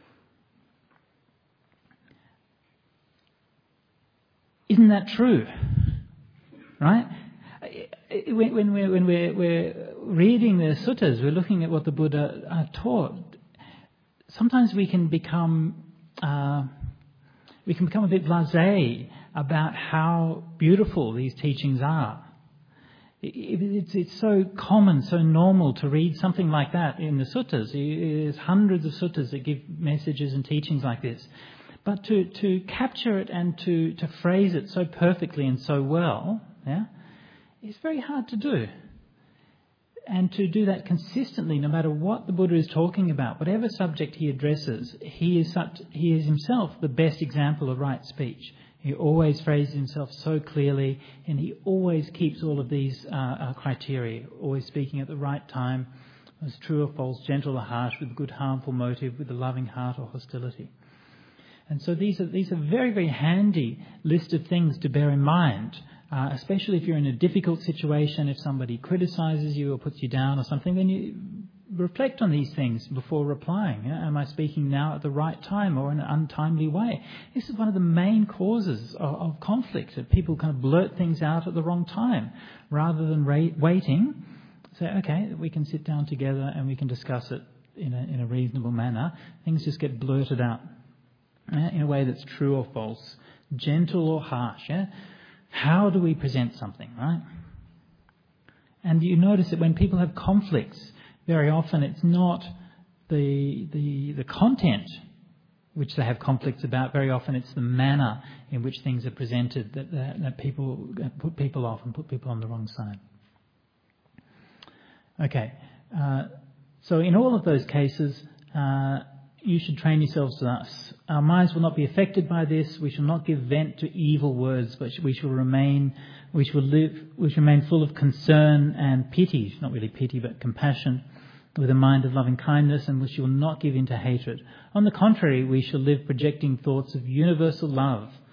Isn't that true? Right? When, when, we're, when we're, we're reading the suttas, we're looking at what the Buddha uh, taught. Sometimes we can become uh, we can become a bit blasé about how beautiful these teachings are. It's, it's so common, so normal to read something like that in the suttas. There's hundreds of suttas that give messages and teachings like this. But to, to capture it and to, to phrase it so perfectly and so well, yeah, it's very hard to do. And to do that consistently, no matter what the Buddha is talking about, whatever subject he addresses, he is such, he is himself the best example of right speech. He always phrases himself so clearly, and he always keeps all of these uh, uh, criteria, always speaking at the right time, as true or false, gentle or harsh, with good harmful motive, with a loving heart or hostility. And so these are these are very, very handy list of things to bear in mind, uh, especially if you're in a difficult situation, if somebody criticises you or puts you down or something, then you reflect on these things before replying. Yeah? Am I speaking now at the right time or in an untimely way? This is one of the main causes of, of conflict, that people kind of blurt things out at the wrong time rather than ra- waiting. Say, okay, we can sit down together and we can discuss it in a, in a reasonable manner. Things just get blurted out, yeah, in a way that's true or false, gentle or harsh. Yeah? How do we present something, right? And you notice that when people have conflicts, very often it's not the, the the content which they have conflicts about. Very often it's the manner in which things are presented that, that, that people put people off and put people on the wrong side. Okay, uh, so in all of those cases, uh, you should train yourselves thus. Our minds will not be affected by this. We shall not give vent to evil words, but we shall remain, we shall live, we shall remain full of concern and pity, not really pity, but compassion, with a mind of loving kindness, and we shall not give in to hatred. On the contrary, we shall live projecting thoughts of universal love,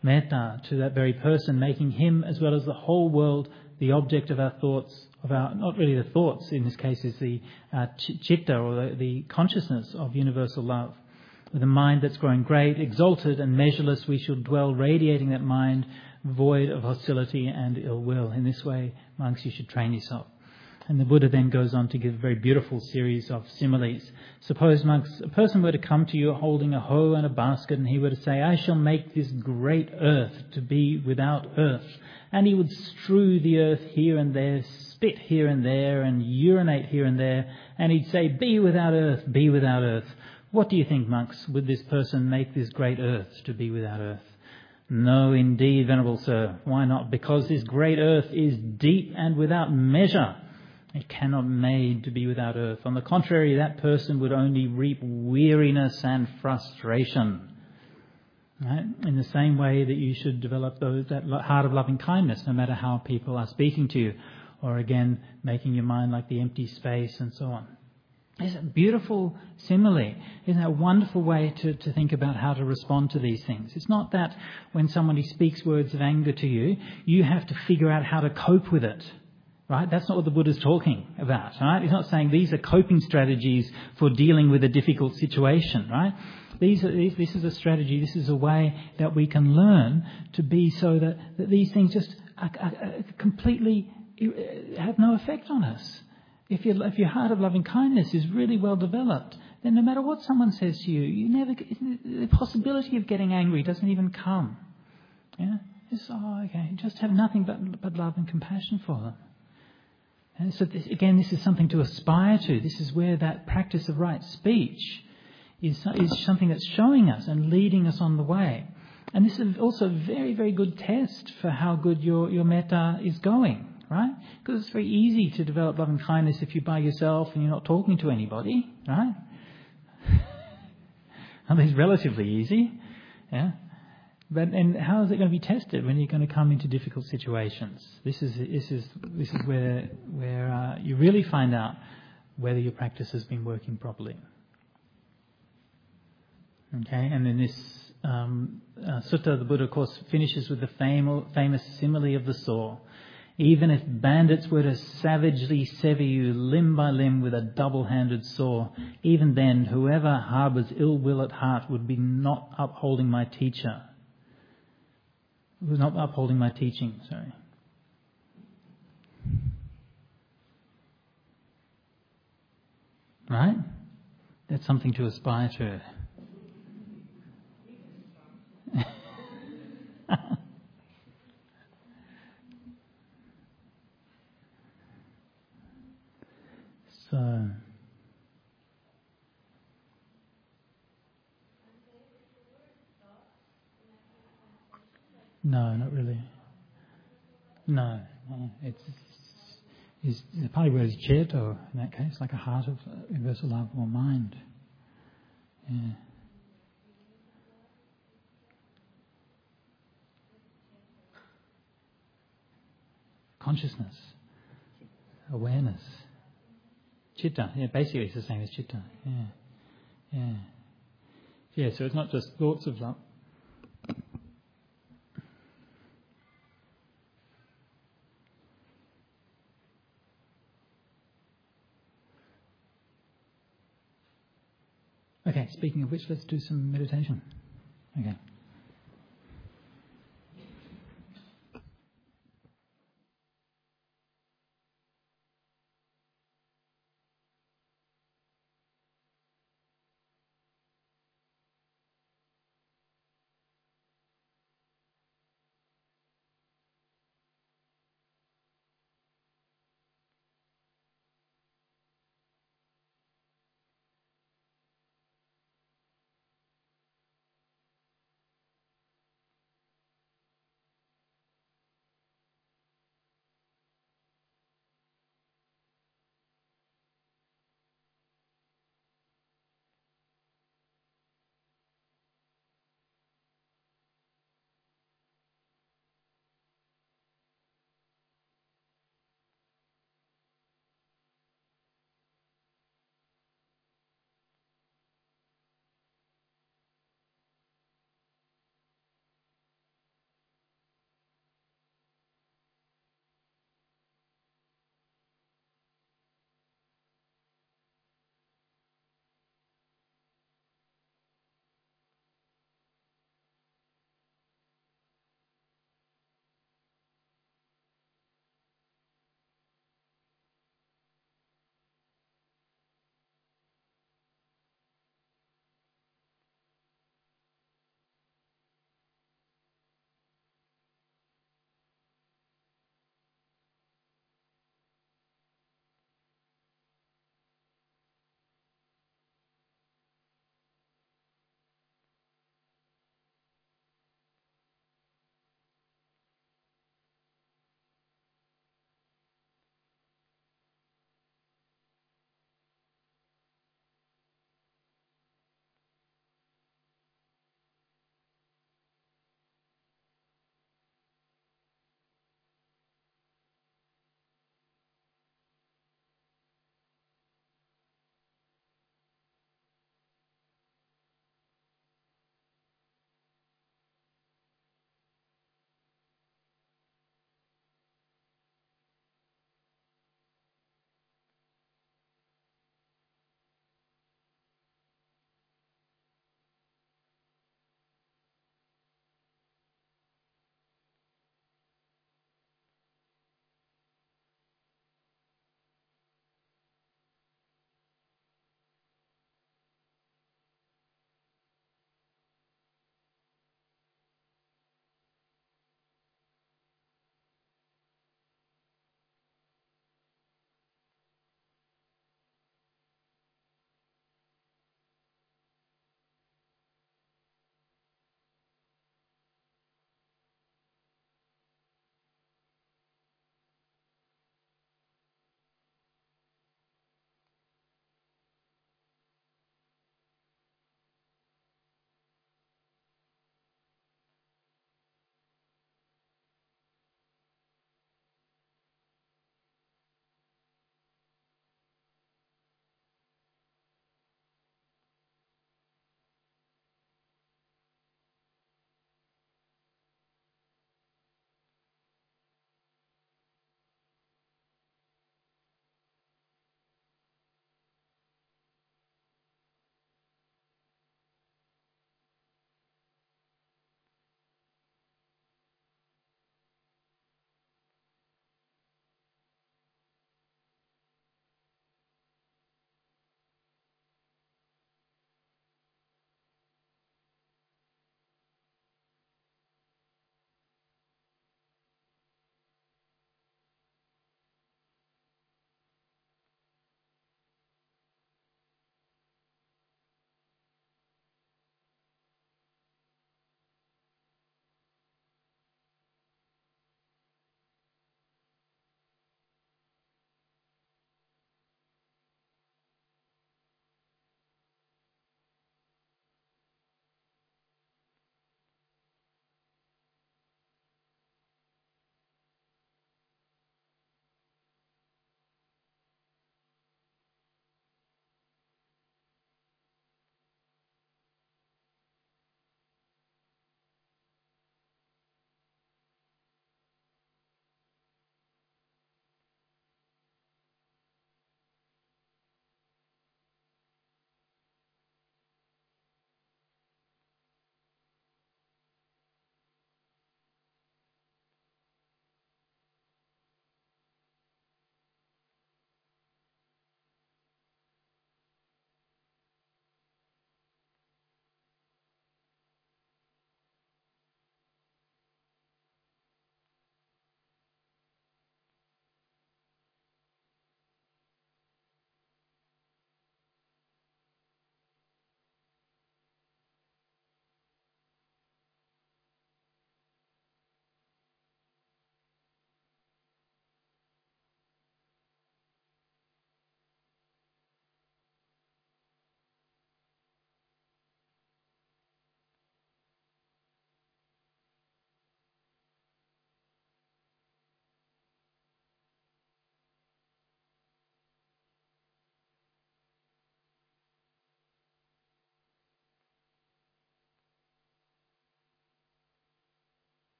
metta to that very person, making him as well as the whole world the object of our thoughts, of our, not really the thoughts, in this case is the uh, chitta, or the, the consciousness of universal love. With a mind that's growing great, exalted and measureless, we shall dwell radiating that mind, void of hostility and ill will. In this way, monks, you should train yourself. And the Buddha then goes on to give a very beautiful series of similes. Suppose, monks, a person were to come to you holding a hoe and a basket, and he were to say, I shall make this great earth to be without earth. And he would strew the earth here and there, spit here and there, and urinate here and there. And he'd say, be without earth, be without earth. What do you think, monks? Would this person make this great earth to be without earth? No, indeed, Venerable Sir. Why not? Because this great earth is deep and without measure. It cannot be made to be without earth. On the contrary, that person would only reap weariness and frustration. Right? In the same way that you should develop those, that heart of loving kindness, no matter how people are speaking to you, or again, making your mind like the empty space and so on. It's a beautiful simile. Isn't it a wonderful way to, to think about how to respond to these things? It's not that when somebody speaks words of anger to you, you have to figure out how to cope with it. Right? That's not what the Buddha's talking about. Right? He's not saying these are coping strategies for dealing with a difficult situation. Right? These are, these, this is a strategy, this is a way that we can learn to be so that, that these things just are, are, are completely have no effect on us. If, your if your heart of loving kindness is really well developed, then no matter what someone says to you, you never the possibility of getting angry doesn't even come. Yeah? It's, oh, okay. Just have nothing but, but love and compassion for them. And so, this, again, this is something to aspire to. This is where that practice of right speech is, is something that's showing us and leading us on the way. And this is also a very, very good test for how good your, your metta is going, right? Because it's very easy to develop love and kindness if you're by yourself and you're not talking to anybody, right? I mean, it's relatively easy, yeah. But and how is it going to be tested when you're going to come into difficult situations? This is this is this is where where uh, you really find out whether your practice has been working properly. Okay, and then this um, uh, sutta, the Buddha, of course, finishes with the fam- famous simile of the saw. Even if bandits were to savagely sever you limb by limb with a double-handed saw, even then, whoever harbours ill will at heart would be not upholding my teacher. Was not upholding my teaching, sorry. Right? That's something to aspire to. So, no, not really. No, no. It's, it's, the Pali word is ceto in that case, like a heart of universal love or mind. Yeah. Consciousness, awareness. Chitta, yeah, basically it's the same as chitta. Yeah, yeah, yeah. So it's not just thoughts of love. Okay. Speaking of which, let's do some meditation. Okay.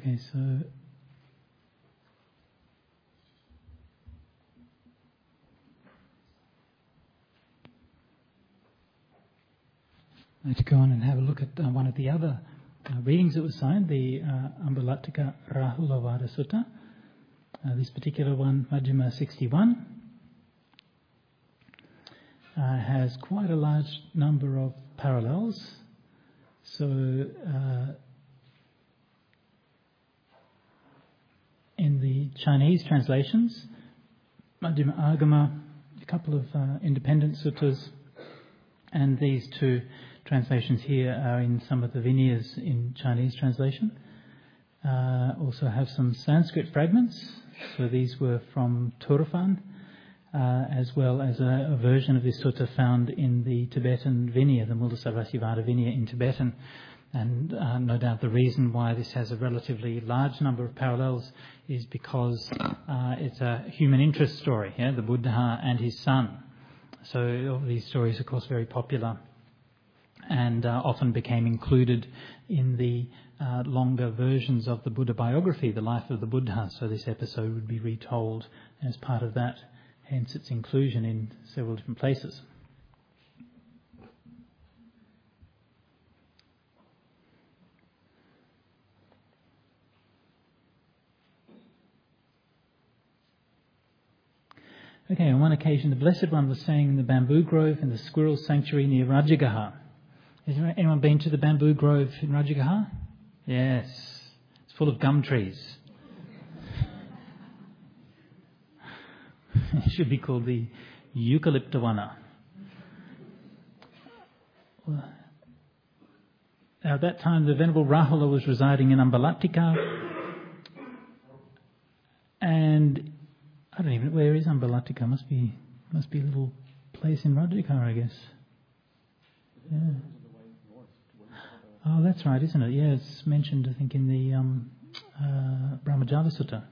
Okay, so I'd like to go on and have a look at uh, one of the other uh, readings that was signed, the uh, Ambalattika Rahulavada Sutta. Uh, this particular one, Majjhima sixty-one, uh, has quite a large number of parallels. So, uh, in the Chinese translations, Majjhima Agama, a couple of uh, independent suttas, and these two translations here are in some of the Vinyas in Chinese translation. Uh, also have some Sanskrit fragments, so these were from Turfan, uh, as well as a, a version of this sutta found in the Tibetan Vinaya, the Mulasarvasivada Vinaya in Tibetan. And uh, no doubt the reason why this has a relatively large number of parallels is because uh, it's a human interest story, yeah? The Buddha and his son. So all these stories, of course, very popular and uh, often became included in the uh, longer versions of the Buddha biography, the life of the Buddha. So this episode would be retold as part of that, hence its inclusion in several different places. Okay, on one occasion the Blessed One was staying in the bamboo grove in the squirrel sanctuary near Rajagaha. Has anyone been to the bamboo grove in Rajagaha? Yes. It's full of gum trees. It should be called the Eucalyptawana. Now, at that time, the Venerable Rahula was residing in Ambalattika, and I don't even know, where is Ambalattika? Must be must be a little place in Rajagaha, I guess. Yeah. Oh, that's right, isn't it? Yeah, it's mentioned, I think, in the um, uh, Brahmajala Sutta.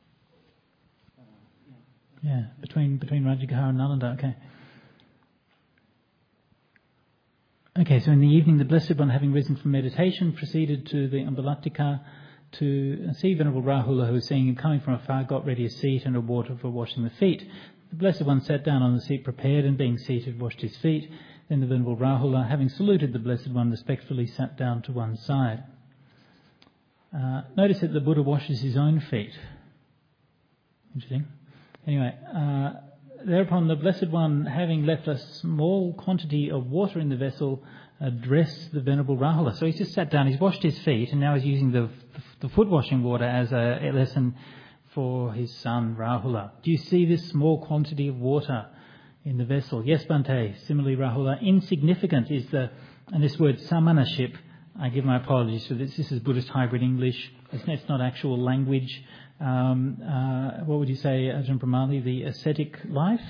Yeah, between between Rajagaha and Nalanda. Okay. Okay, so in the evening, the Blessed One, having risen from meditation, proceeded to the Ambalattika to see Venerable Rahula, who was seeing him coming from afar, got ready a seat and a water for washing the feet. The Blessed One sat down on the seat prepared, and being seated, washed his feet. Then the Venerable Rahula, having saluted the Blessed One, respectfully sat down to one side. Uh, notice that the Buddha washes his own feet. Interesting. Anyway, uh, thereupon the Blessed One, having left a small quantity of water in the vessel, addressed the Venerable Rahula. So he's just sat down, he's washed his feet, and now he's using the, the foot washing water as a, a lesson for his son Rahula. Do you see this small quantity of water in the vessel? Yes, Bhante. Similarly, Rahula, insignificant is the, and this word samanaship, I give my apologies for this. This is Buddhist hybrid English. It's, it's not actual language. Um, uh, what would you say, Ajahn Brahmali? The ascetic life?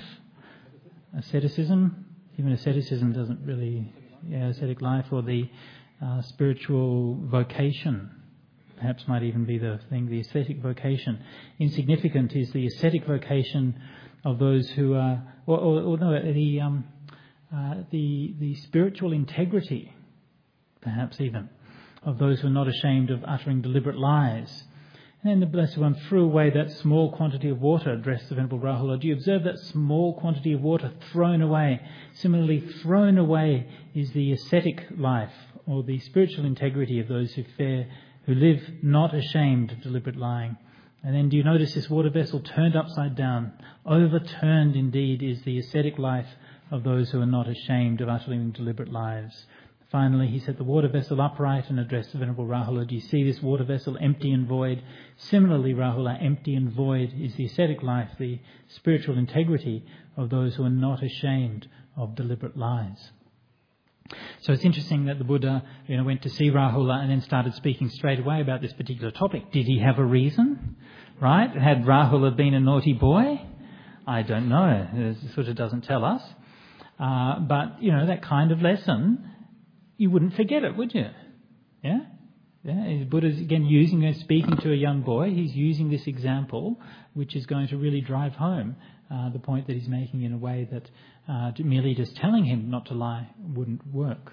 Asceticism? Even asceticism doesn't really... Yeah, ascetic life, or the uh, spiritual vocation, perhaps might even be the thing, the ascetic vocation. Insignificant is the ascetic vocation of those who are, or, or, or no, the, um, uh, the, the spiritual integrity, perhaps even, of those who are not ashamed of uttering deliberate lies. And then the Blessed One threw away that small quantity of water, addressed the Venerable Rahula. Do you observe that small quantity of water thrown away? Similarly, thrown away is the ascetic life, or the spiritual integrity of those who fare, who live not ashamed of deliberate lying. And then do you notice this water vessel turned upside down? Overturned indeed is the ascetic life of those who are not ashamed of uttering deliberate lies. Finally, he set the water vessel upright and addressed the Venerable Rahula. Do you see this water vessel empty and void? Similarly, Rahula, empty and void is the ascetic life, the spiritual integrity of those who are not ashamed of deliberate lies. So it's interesting that the Buddha, you know, went to see Rahula and then started speaking straight away about this particular topic. Did he have a reason? Right? Had Rahula been a naughty boy? I don't know. It sort of doesn't tell us. Uh, but, you know, that kind of lesson, you wouldn't forget it, would you? Yeah? Yeah. Buddha's, again, using and speaking to a young boy. He's using this example, which is going to really drive home uh, the point that he's making in a way that uh, merely just telling him not to lie wouldn't work.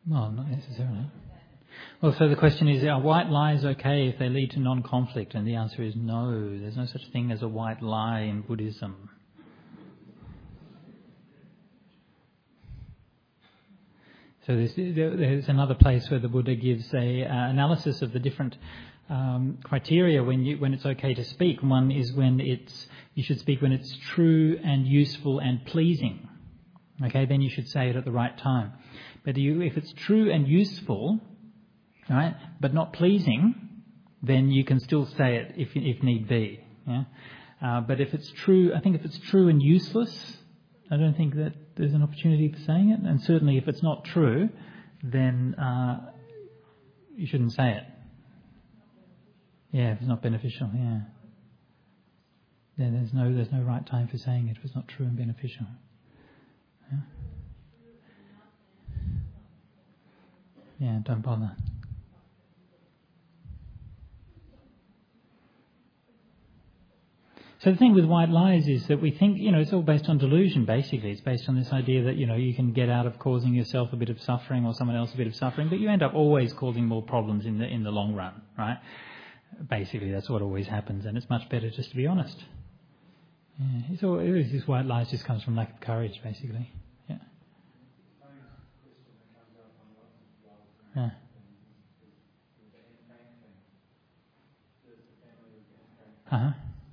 Well, not necessarily. Well, so the question is, are white lies okay if they lead to non-conflict? And the answer is no. There's no such thing as a white lie in Buddhism. So there's, there's another place where the Buddha gives a uh, analysis of the different um, criteria when you when it's okay to speak. One is when it's you should speak when it's true and useful and pleasing. Okay, then you should say it at the right time. But you, if it's true and useful, right, but not pleasing, then you can still say it if if need be. Yeah, uh, but if it's true, I think if it's true and useless, I don't think that there's an opportunity for saying it. And certainly if it's not true, then uh, you shouldn't say it. Yeah, if it's not beneficial, yeah. Then there's no there's no right time for saying it if it's not true and beneficial. Yeah, yeah, don't bother. So the thing with white lies is that we think, you know, it's all based on delusion, basically. It's based on this idea that, you know, you can get out of causing yourself a bit of suffering or someone else a bit of suffering, but you end up always causing more problems in the in the long run, right? Basically, that's what always happens, and it's much better just to be honest. Yeah, it's all, it is, this white lies just comes from lack of courage, basically. Yeah. Yeah. Uh-huh.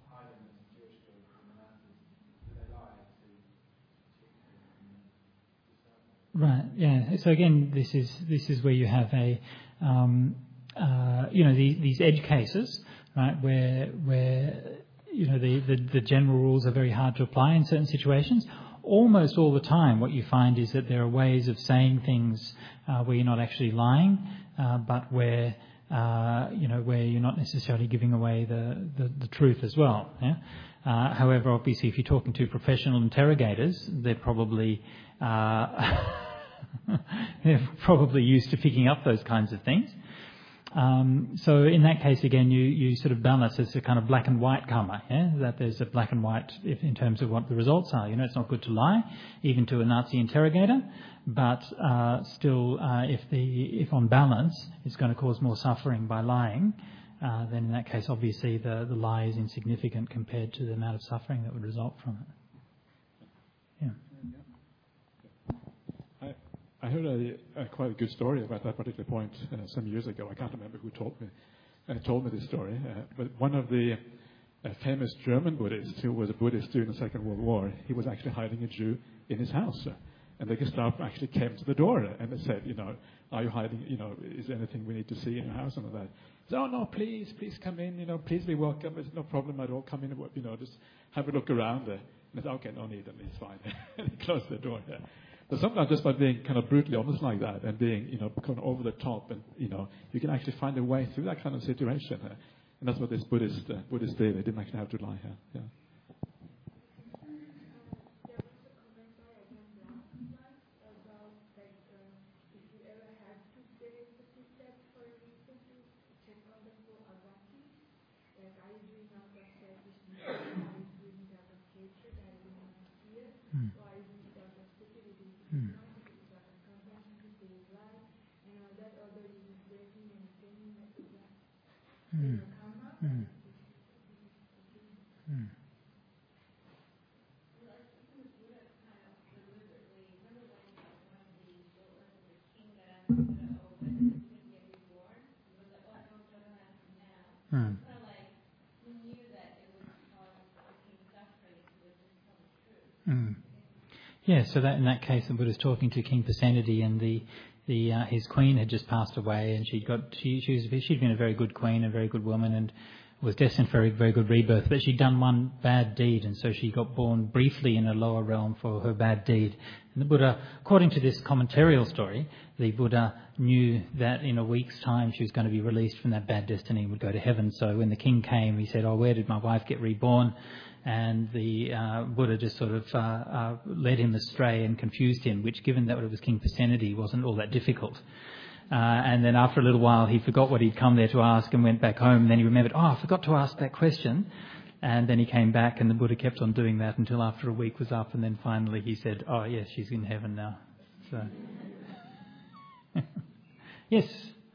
Right. Yeah. So again, this is this is where you have a, um, uh, you know, the, these edge cases, right, where where you know the, the the general rules are very hard to apply in certain situations. Almost all the time, what you find is that there are ways of saying things uh, where you're not actually lying, uh, but where uh, you know where you're not necessarily giving away the the, the truth as well. Yeah. Uh, however, obviously, if you're talking to professional interrogators, they're probably uh, they're probably used to picking up those kinds of things. Um, so in that case, again, you, you sort of balance as a kind of black and white karma, yeah? That there's a black and white if, in terms of what the results are. You know, it's not good to lie, even to a Nazi interrogator, but uh, still, uh, if the if on balance, it's going to cause more suffering by lying, uh, then in that case, obviously, the, the lie is insignificant compared to the amount of suffering that would result from it. Yeah. I heard a, a quite a good story about that particular point uh, some years ago. I can't remember who told me uh, told me this story, uh, but one of the uh, famous German Buddhists who was a Buddhist during the Second World War, he was actually hiding a Jew in his house, uh, and the Gestapo actually came to the door and they said, you know, are you hiding? You know, is there anything we need to see in your house and all that? He said, oh no, please, please come in. You know, please be welcome. There's no problem at all. Come in, you know, just have a look around. Uh, and I said, okay, no need, it's fine. And he closed the door. Uh, So sometimes just by being kind of brutally honest like that and being, you know, kind of over the top, and you know, you can actually find a way through that kind of situation. Uh, and that's what this Buddhist uh, Buddhist did. They didn't actually have to lie here. Yeah. Hmm. Hmm. Hmm. Hmm. Hmm. Hmm. Hmm. Yeah, so that in that case, the Buddha's talking to King Pasenadi, and the the uh, his queen had just passed away, and she'd got she she was she'd been a very good queen, a very good woman, and was destined for a very good rebirth. But she'd done one bad deed, and so she got born briefly in a lower realm for her bad deed. And the Buddha, according to this commentarial story, the Buddha knew that in a week's time she was going to be released from that bad destiny and would go to heaven. So when the king came, he said, "Oh, where did my wife get reborn?" And the uh, Buddha just sort of uh, uh, led him astray and confused him, which, given that it was King Pasenadi, wasn't all that difficult. Uh, and then after a little while, he forgot what he'd come there to ask and went back home. And then he remembered, oh, I forgot to ask that question. And then he came back, and the Buddha kept on doing that until after a week was up. And then finally he said, oh, yes, she's in heaven now. So... Yes.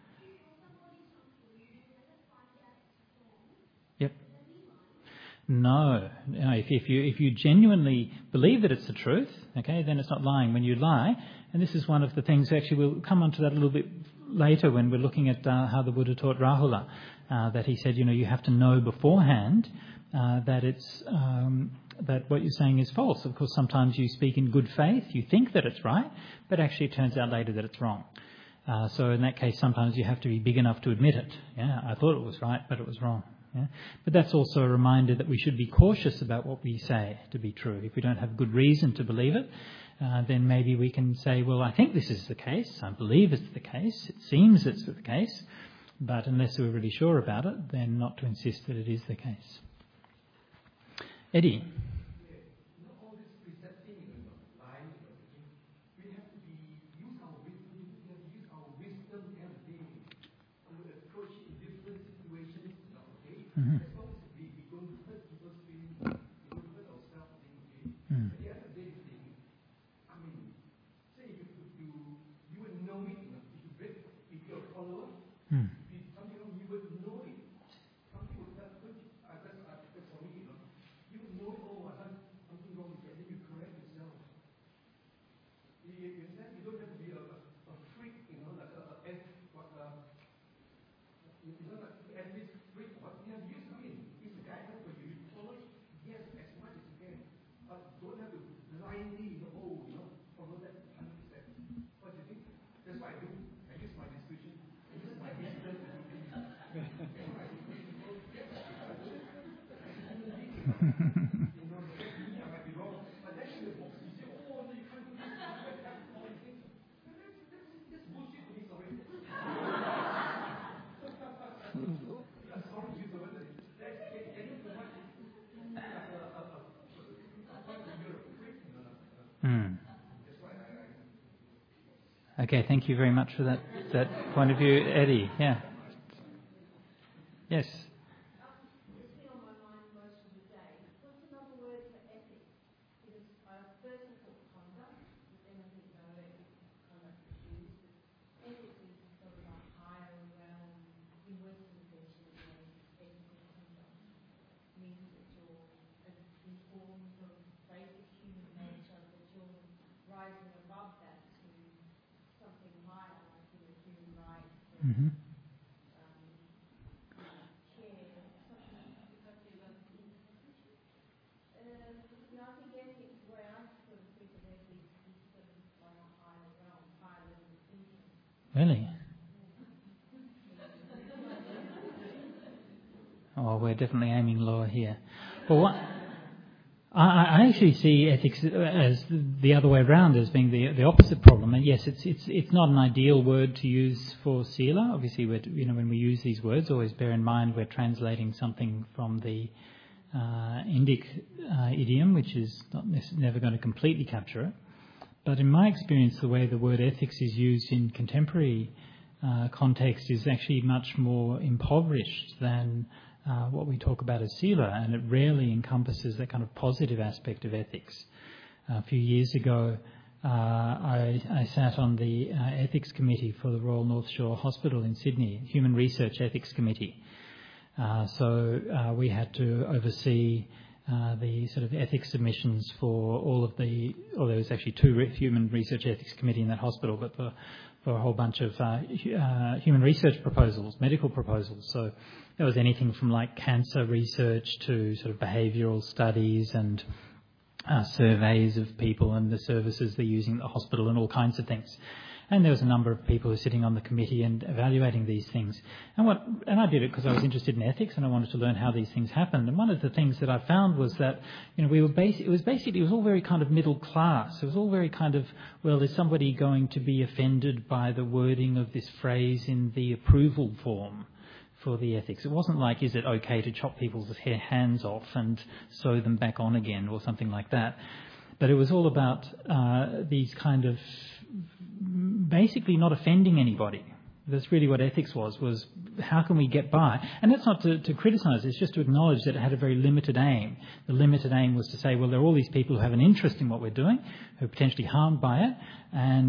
Yep. No. no if, if you if you genuinely believe that it's the truth, okay, then it's not lying. When you lie, and this is one of the things, actually we'll come on to that a little bit later when we're looking at uh, how the Buddha taught Rahula, uh, that he said, you know, you have to know beforehand uh, that it's um, that what you're saying is false. Of course, sometimes you speak in good faith, you think that it's right, but actually it turns out later that it's wrong. Uh, so in that case, sometimes you have to be big enough to admit it. Yeah, I thought it was right, but it was wrong. Yeah? But that's also a reminder that we should be cautious about what we say to be true. If we don't have good reason to believe it, uh, then maybe we can say, well, I think this is the case, I believe it's the case, it seems it's the case, but unless we're really sure about it, then not to insist that it is the case. Eddie? Mm-hmm. Mm. Mm. Mm. Okay, thank you very much for that, that point of view, Eddie. Yeah. Yes. Mm-hmm. Really? Oh, we're definitely aiming lower here. Well, what, I, I actually see ethics as the other way around, as being the the opposite problem. And yes, it's it's it's not an ideal word to use for sila. Obviously, we're, you know, when we use these words, always bear in mind we're translating something from the uh, Indic uh, idiom, which is not never going to completely capture it. But in my experience, the way the word ethics is used in contemporary uh, context is actually much more impoverished than uh, what we talk about as sila, and it rarely encompasses that kind of positive aspect of ethics. Uh, a few years ago, uh, I, I sat on the uh, ethics committee for the Royal North Shore Hospital in Sydney, Human Research Ethics Committee. Uh, so uh, we had to oversee Uh, the sort of ethics submissions for all of the, or there was actually two re- Human Research Ethics Committee in that hospital, but for, for a whole bunch of uh, uh, human research proposals, medical proposals. So there was anything from like cancer research to sort of behavioural studies and uh, surveys of people and the services they're using at the hospital and all kinds of things. And there was a number of people who were sitting on the committee and evaluating these things. And what, and I did it because I was interested in ethics and I wanted to learn how these things happened. And one of the things that I found was that, you know, we were basi- it was basically, it was all very kind of middle class. It was all very kind of, well, is somebody going to be offended by the wording of this phrase in the approval form for the ethics? It wasn't like, is it okay to chop people's hair, hands off and sew them back on again or something like that. But it was all about uh, these kind of basically not offending anybody. That's really what ethics was, was how can we get by? And that's not to, to criticise, it's just to acknowledge that it had a very limited aim. The limited aim was to say, well, there are all these people who have an interest in what we're doing, who are potentially harmed by it, and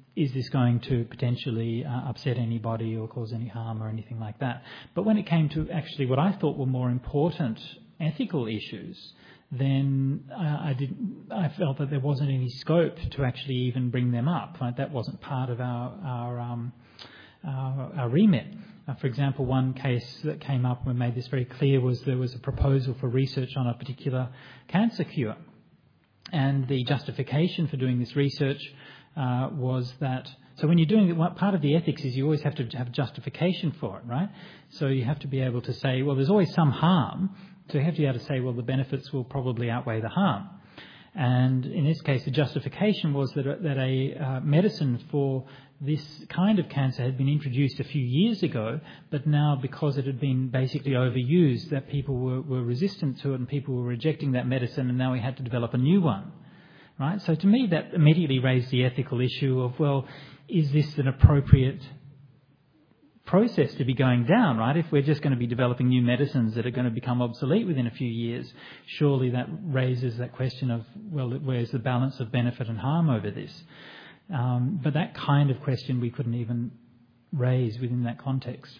is this going to potentially uh, upset anybody or cause any harm or anything like that? But when it came to actually what I thought were more important ethical issues, then uh, I didn't. I felt that there wasn't any scope to actually even bring them up. Right? That wasn't part of our our um, our, our remit. Uh, for example, one case that came up and made this very clear was there was a proposal for research on a particular cancer cure, and the justification for doing this research uh, was that. So when you're doing it, part of the ethics is you always have to have justification for it, right? So you have to be able to say, well, there's always some harm. So you have to be able to say, well, the benefits will probably outweigh the harm. And in this case, the justification was that a, that a uh, medicine for this kind of cancer had been introduced a few years ago, but now because it had been basically overused, that people were, were resistant to it and people were rejecting that medicine, and now we had to develop a new one. Right? So to me, that immediately raised the ethical issue of, well, is this an appropriate process to be going down, right? If we're just going to be developing new medicines that are going to become obsolete within a few years, surely that raises that question of, well, where's the balance of benefit and harm over this? Um, but that kind of question we couldn't even raise within that context.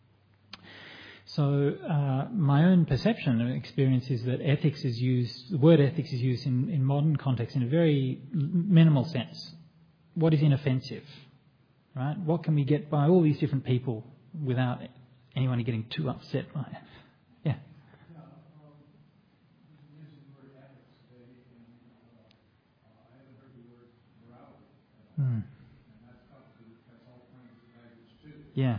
So uh, my own perception and experience is that ethics is used, the word ethics is used in, in modern context in a very minimal sense. What is inoffensive? Right? What can we get by all these different people without anyone getting too upset by it? Yeah. Hmm. Yeah.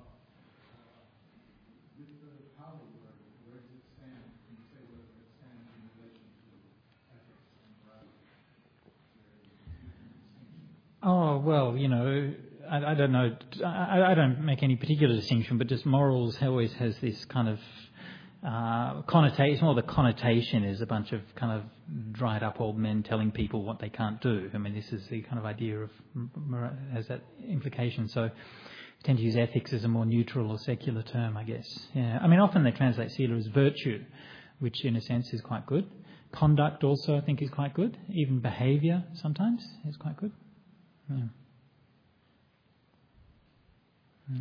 Oh, well, you know, I, I don't know. I, I don't make any particular distinction, but just morals always has this kind of uh, connotation. Well, the connotation is a bunch of kind of dried up old men telling people what they can't do. I mean, this is the kind of idea of has that implication. So, I tend to use ethics as a more neutral or secular term, I guess. Yeah. I mean, often they translate sila as virtue, which in a sense is quite good. Conduct also, I think, is quite good. Even behaviour sometimes is quite good. Yeah. Yeah.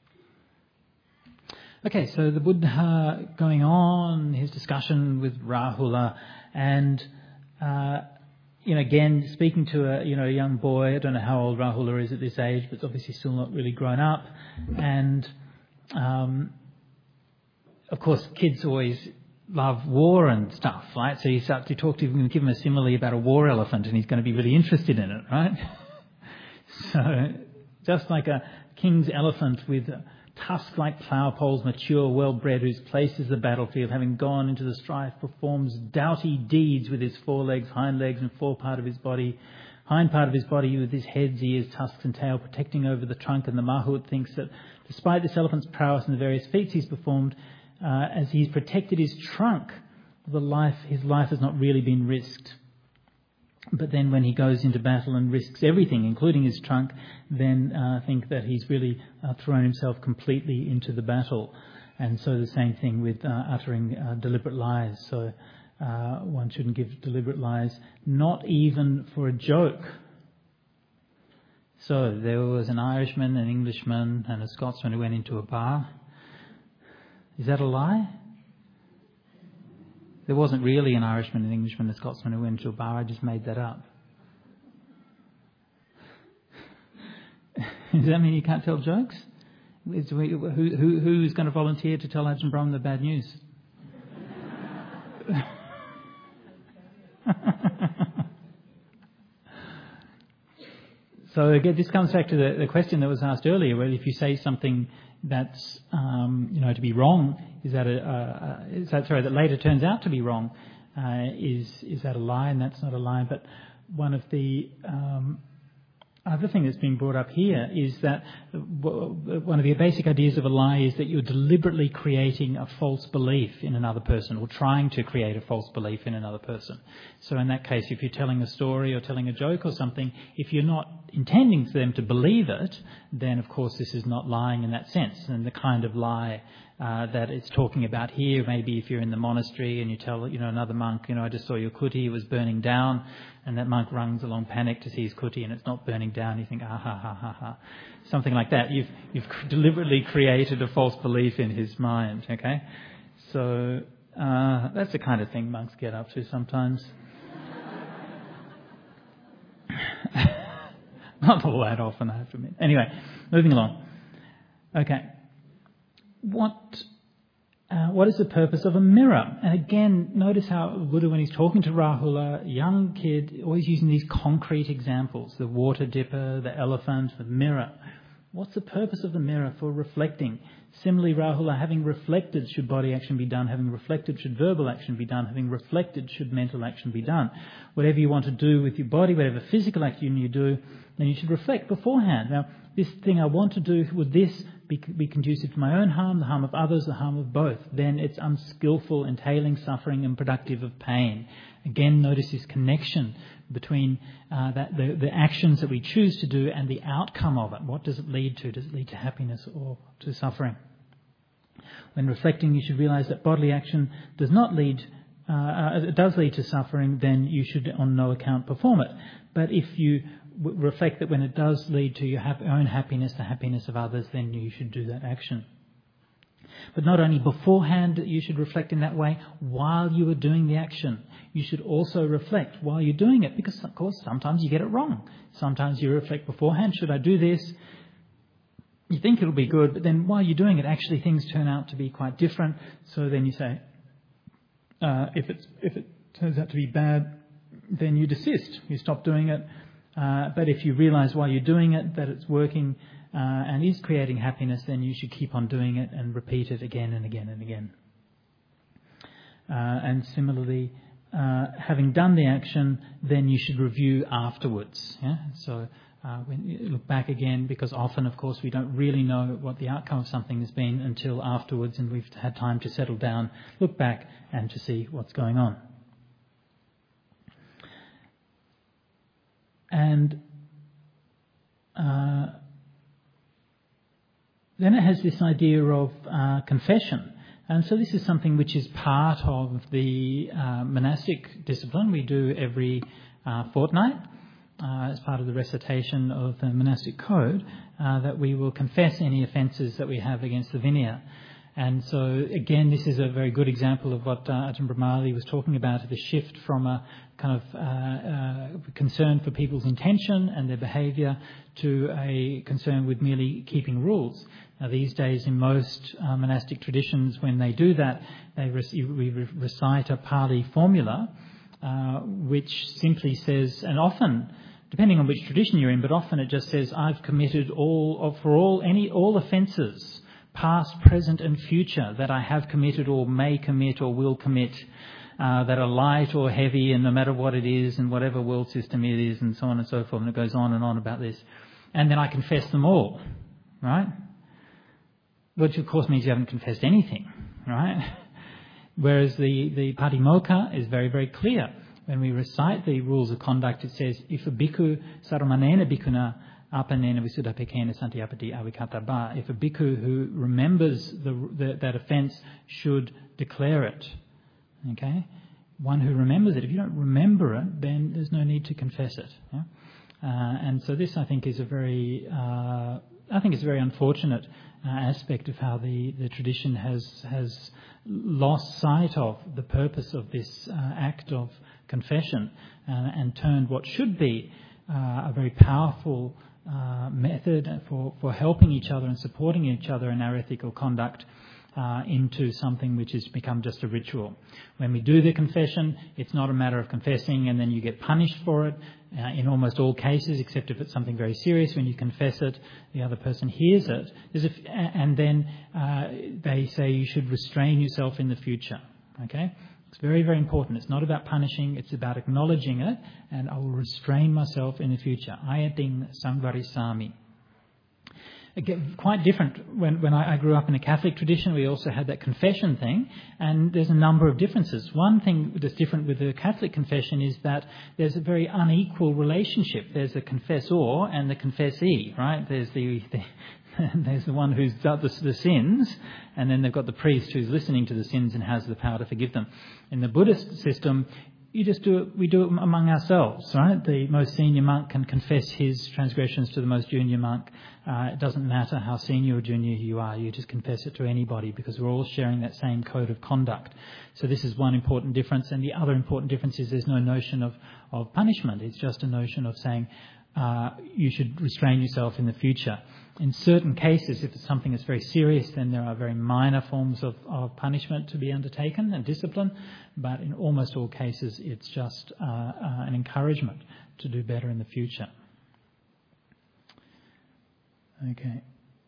Okay, so the Buddha going on his discussion with Rahula, and uh, you know, again speaking to a you know a young boy. I don't know how old Rahula is at this age, but obviously still not really grown up. And um, of course, kids always love war and stuff, right? So you start to talk to him, give him a simile about a war elephant, and he's going to be really interested in it, right? So, just like a king's elephant with tusks like plough poles, mature, well-bred, whose place is the battlefield, having gone into the strife, performs doughty deeds with his forelegs, hind legs, and fore part of his body, hind part of his body with his heads, ears, tusks, and tail, protecting over the trunk. And the Mahout thinks that, despite this elephant's prowess and the various feats he's performed, uh, as he's protected his trunk, the life, his life has not really been risked. But then when he goes into battle and risks everything, including his trunk, then uh, think that he's really uh, thrown himself completely into the battle. And so the same thing with uh, uttering uh, deliberate lies. So uh, one shouldn't give deliberate lies, not even for a joke. So there was an Irishman, an Englishman, and a Scotsman who went into a bar. Is that a lie? There wasn't really an Irishman, an Englishman, and a Scotsman who went to a bar. I just made that up. Does that mean you can't tell jokes? Is, who, who, who's going to volunteer to tell Ajahn Brahm the bad news? So again, this comes back to the, the question that was asked earlier, where if you say something that's um, you know to be wrong, is that a, uh, is that sorry that later turns out to be wrong, uh, is is that a lie? And that's not a lie. But one of the um, other thing that's been brought up here is that one of the basic ideas of a lie is that you're deliberately creating a false belief in another person, or trying to create a false belief in another person. So in that case, if you're telling a story or telling a joke or something, if you're not intending for them to believe it, then of course this is not lying in that sense. And the kind of lie uh, that it's talking about here. Maybe if you're in the monastery and you tell, you know, another monk, you know, I just saw your kuti, it was burning down, and that monk runs along panic to see his kuti and it's not burning down. You think, ah, ha, ha, ha, ha. Something like that. You've, you've deliberately created a false belief in his mind, okay? So uh, that's the kind of thing monks get up to sometimes. Not all that often, I have to admit. Anyway, moving along. Okay. What uh, what is the purpose of a mirror? And again, notice how Buddha, when he's talking to Rahula, young kid, always using these concrete examples. The water dipper, the elephant, the mirror. What's the purpose of the mirror? For reflecting. Similarly, Rahula, having reflected, should body action be done? Having reflected, should verbal action be done? Having reflected, should mental action be done? Whatever you want to do with your body, whatever physical action you do, then you should reflect beforehand. Now, this thing I want to do, would this be, be conducive to my own harm, the harm of others, the harm of both? Then it's unskillful, entailing suffering and productive of pain. Again, notice this connection between uh, that, the, the actions that we choose to do and the outcome of it. What does it lead to? Does it lead to happiness or to suffering? When reflecting, you should realise that bodily action does not lead, uh, uh, it does lead to suffering, then you should on no account perform it. But if you w- reflect that when it does lead to your ha- own happiness, the happiness of others, then you should do that action. But not only beforehand that you should reflect in that way, while you are doing the action, you should also reflect while you're doing it, because of course sometimes you get it wrong. Sometimes you reflect beforehand, should I do this? You think it'll be good, but then while you're doing it, actually things turn out to be quite different. So then you say, uh, if it's if it turns out to be bad, then you desist. You stop doing it. Uh, but if you realise while you're doing it that it's working uh, and is creating happiness, then you should keep on doing it and repeat it again and again and again. Uh, and similarly, uh, having done the action, then you should review afterwards. Yeah? So uh, when you look back again, because often, of course, we don't really know what the outcome of something has been until afterwards, and we've had time to settle down, look back, and to see what's going on. And uh, then it has this idea of uh, confession. And so this is something which is part of the uh, monastic discipline we do every uh, fortnight uh, as part of the recitation of the monastic code, uh, that we will confess any offences that we have against the Vinaya. And so, again, this is a very good example of what uh, Ajahn Brahmali was talking about, the shift from a kind of uh, uh, concern for people's intention and their behaviour to a concern with merely keeping rules. Now, these days, in most uh, monastic traditions, when they do that, they rec- we re- recite a Pali formula, uh, which simply says, and often, depending on which tradition you're in, but often it just says, I've committed all, of, for all, any, all offences, past, present and future, that I have committed or may commit or will commit, uh, that are light or heavy, and no matter what it is and whatever world system it is, and so on and so forth. And it goes on and on about this. And then I confess them all, right? Which of course means you haven't confessed anything, right? Whereas the, the Patimokkha is very, very clear. When we recite the rules of conduct, it says, if a bhikkhu saramanena bhikkhuna apanena visuddhapekena santiyapati avikattabha, if a bhikkhu who remembers the, the, that offence should declare it, okay? One who remembers it. If you don't remember it, then there's no need to confess it. Yeah? Uh, and so this, I think, is a very, uh, I think, it's a very unfortunate uh, aspect of how the, the tradition has has lost sight of the purpose of this uh, act of confession, uh, and turned what should be uh, a very powerful uh, method for, for helping each other and supporting each other in our ethical conduct uh, into something which has become just a ritual. When we do the confession, it's not a matter of confessing and then you get punished for it. Uh, in almost all cases, except if it's something very serious, when you confess it, the other person hears it, There's a f- and then uh, they say you should restrain yourself in the future. Okay? It's very, very important. It's not about punishing, it's about acknowledging it, and I will restrain myself in the future. Ayating sangvarisami. again, quite different. When, when I, I grew up in a Catholic tradition, we also had that confession thing, and there's a number of differences. One thing that's different with the Catholic confession is that there's a very unequal relationship. There's the confessor and the confessee, right? There's the, the there's the one who's done the, the sins, and then they've got the priest who's listening to the sins and has the power to forgive them. In the Buddhist system, you just do it, we do it among ourselves, right? The most senior monk can confess his transgressions to the most junior monk. Uh, it doesn't matter how senior or junior you are, you just confess it to anybody because we're all sharing that same code of conduct. So this is one important difference. And the other important difference is there's no notion of, of punishment. It's just a notion of saying uh, you should restrain yourself in the future. In certain cases, if it's something that's very serious, then there are very minor forms of, of punishment to be undertaken and discipline. But in almost all cases, it's just uh, uh, an encouragement to do better in the future. Okay.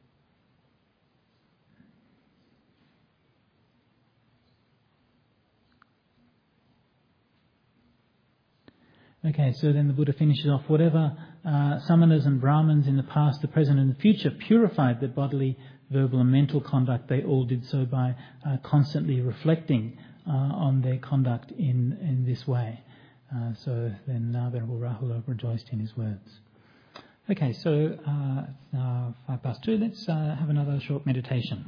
Okay, so then the Buddha finishes off, whatever uh, samanas and brahmins in the past, the present and the future purified their bodily, verbal and mental conduct, they all did so by uh, constantly reflecting uh, on their conduct in, in this way. Uh, so then uh, Venerable Rahula rejoiced in his words. Okay, so uh, it's now five past two. Let's uh, have another short meditation.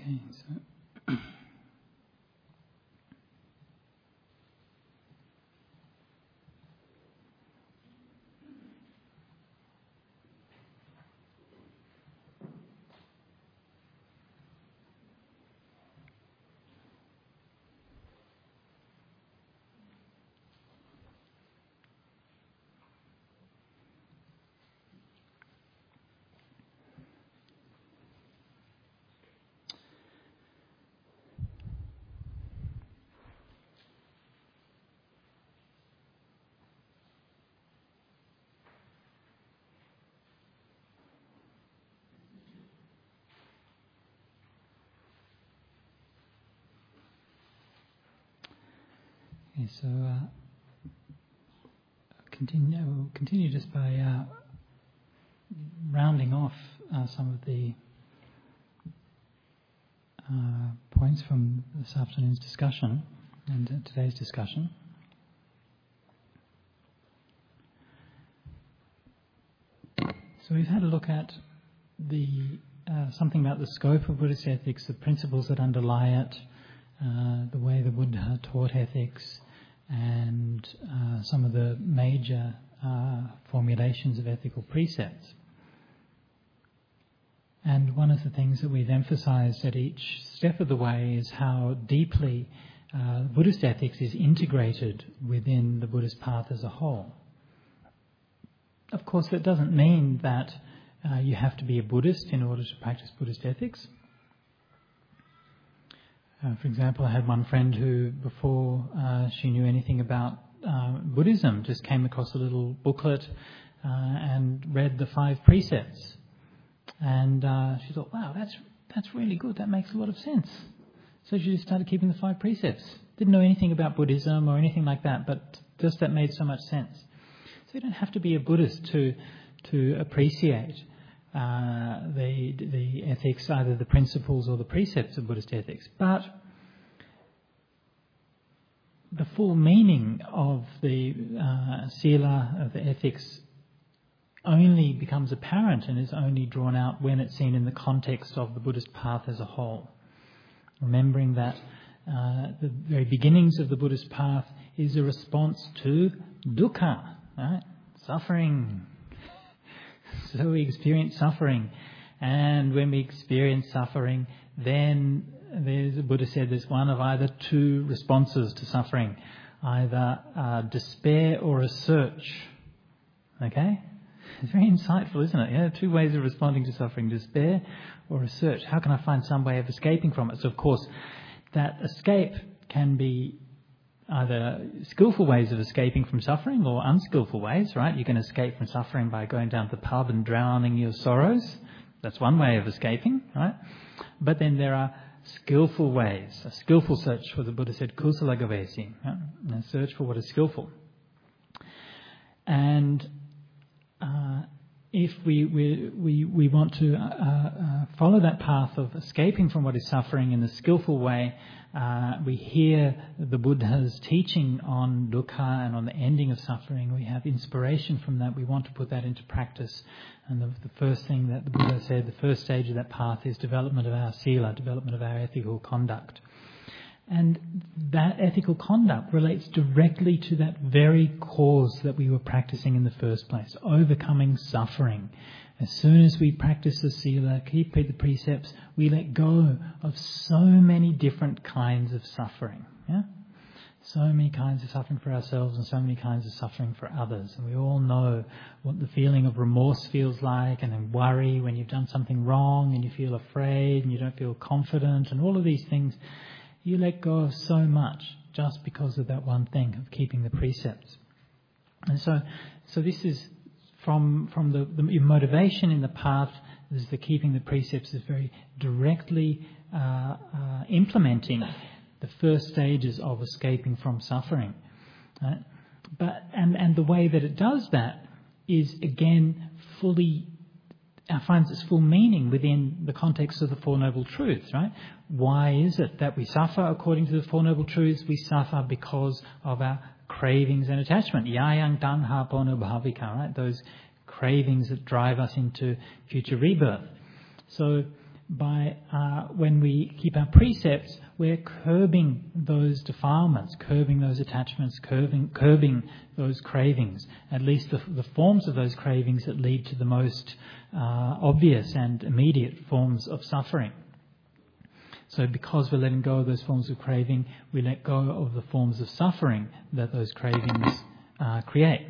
Okay, so Okay, so uh, continue, we'll continue just by uh, rounding off uh, some of the uh, points from this afternoon's discussion and uh, today's discussion. So we've had a look at the uh, something about the scope of Buddhist ethics, the principles that underlie it, uh, the way the Buddha taught ethics, and uh, some of the major uh, formulations of ethical precepts. And one of the things that we've emphasised at each step of the way is how deeply uh, Buddhist ethics is integrated within the Buddhist path as a whole. Of course, that doesn't mean that uh, you have to be a Buddhist in order to practice Buddhist ethics. Uh, for example, I had one friend who, before uh, she knew anything about uh, Buddhism, just came across a little booklet uh, and read the five precepts. And uh, she thought, wow, that's that's really good. That makes a lot of sense. So she just started keeping the five precepts. Didn't know anything about Buddhism or anything like that, but just that made so much sense. So you don't have to be a Buddhist to to appreciate uh, the the ethics, either the principles or the precepts of Buddhist ethics. But the full meaning of the uh, sila, of the ethics, only becomes apparent and is only drawn out when it's seen in the context of the Buddhist path as a whole. Remembering that uh, the very beginnings of the Buddhist path is a response to dukkha, right? Suffering. So we experience suffering. And when we experience suffering, then there's, the Buddha said there's one of either two responses to suffering. Either uh, despair or a search. Okay? It's very insightful, isn't it? Yeah, two ways of responding to suffering, despair or a search. How can I find some way of escaping from it? So, of course, that escape can be either skillful ways of escaping from suffering or unskillful ways, right? You can escape from suffering by going down to the pub and drowning your sorrows. That's one way of escaping, right? But then there are skillful ways, a skillful search, for the Buddha said, kusala gavesi, right? A search for what is skillful. And Uh, if we we we, we want to uh, uh, follow that path of escaping from what is suffering in the skillful way, uh, we hear the Buddha's teaching on dukkha and on the ending of suffering. We have inspiration from that. We want to put that into practice. And the, the first thing that the Buddha said, the first stage of that path is development of our sila, development of our ethical conduct. And that ethical conduct relates directly to that very cause that we were practicing in the first place, overcoming suffering. As soon as we practice the sila, keep the precepts, we let go of so many different kinds of suffering. Yeah? So many kinds of suffering for ourselves and so many kinds of suffering for others. And we all know what the feeling of remorse feels like, and then worry when you've done something wrong and you feel afraid and you don't feel confident, and all of these things. You let go of so much just because of that one thing of keeping the precepts. And so so this is from from the, the motivation in the path, is the keeping the precepts is very directly uh, uh, implementing the first stages of escaping from suffering. Right? But and, and the way that it does that is, again, fully Uh, finds its full meaning within the context of the Four Noble Truths, right? Why is it that we suffer according to the Four Noble Truths? We suffer because of our cravings and attachment. Yayang tanha pono bhavika, right? Those cravings that drive us into future rebirth. So by uh, when we keep our precepts, we're curbing those defilements, curbing those attachments, curbing, curbing those cravings, at least the, the forms of those cravings that lead to the most uh, obvious and immediate forms of suffering. So because we're letting go of those forms of craving, we let go of the forms of suffering that those cravings uh, create.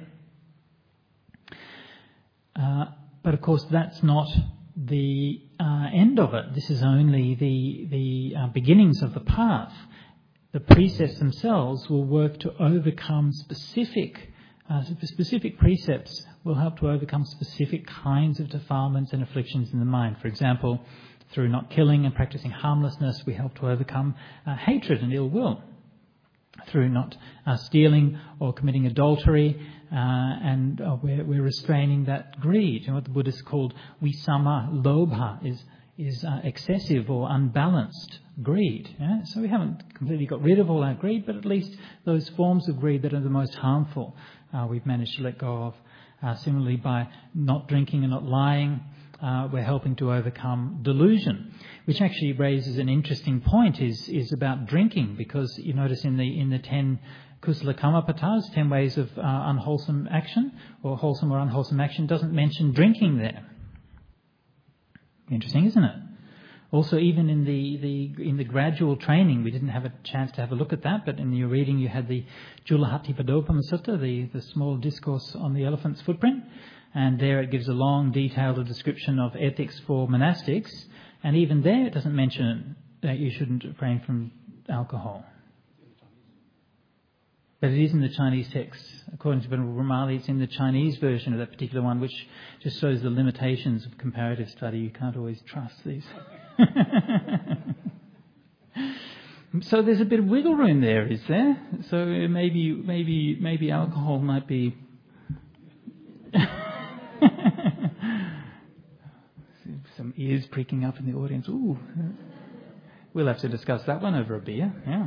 Uh, but of course that's not the uh, end of it. This is only the, the uh, beginnings of the path. The precepts themselves will work to overcome specific, uh, specific precepts will help to overcome specific kinds of defilements and afflictions in the mind. For example, through not killing and practicing harmlessness, we help to overcome uh, hatred and ill will. Through not uh, stealing or committing adultery, uh, and uh, we're, we're restraining that greed. You know, what the Buddhists called visama lobha is is uh, excessive or unbalanced greed. Yeah? So we haven't completely got rid of all our greed, but at least those forms of greed that are the most harmful, uh, we've managed to let go of. Uh, similarly, by not drinking and not lying, Uh, we're helping to overcome delusion, which actually raises an interesting point, is is about drinking, because you notice in the in the ten kusala kammapatas, ten ways of uh, unwholesome action, or wholesome or unwholesome action, doesn't mention drinking there. Interesting, isn't it? Also, even in the, the in the gradual training, we didn't have a chance to have a look at that, but in your reading you had the Julahatipadopama Sutta, the, the small discourse on the elephant's footprint. And there it gives a long, detailed description of ethics for monastics. And even there it doesn't mention that you shouldn't refrain from alcohol. But it is in the Chinese text. According to Venerable Ramali, it's in the Chinese version of that particular one, which just shows the limitations of comparative study. You can't always trust these. So there's a bit of wiggle room there, is there? So maybe, maybe, maybe alcohol might be... Some ears pricking up in the audience. Ooh, we'll have to discuss that one over a beer. Yeah.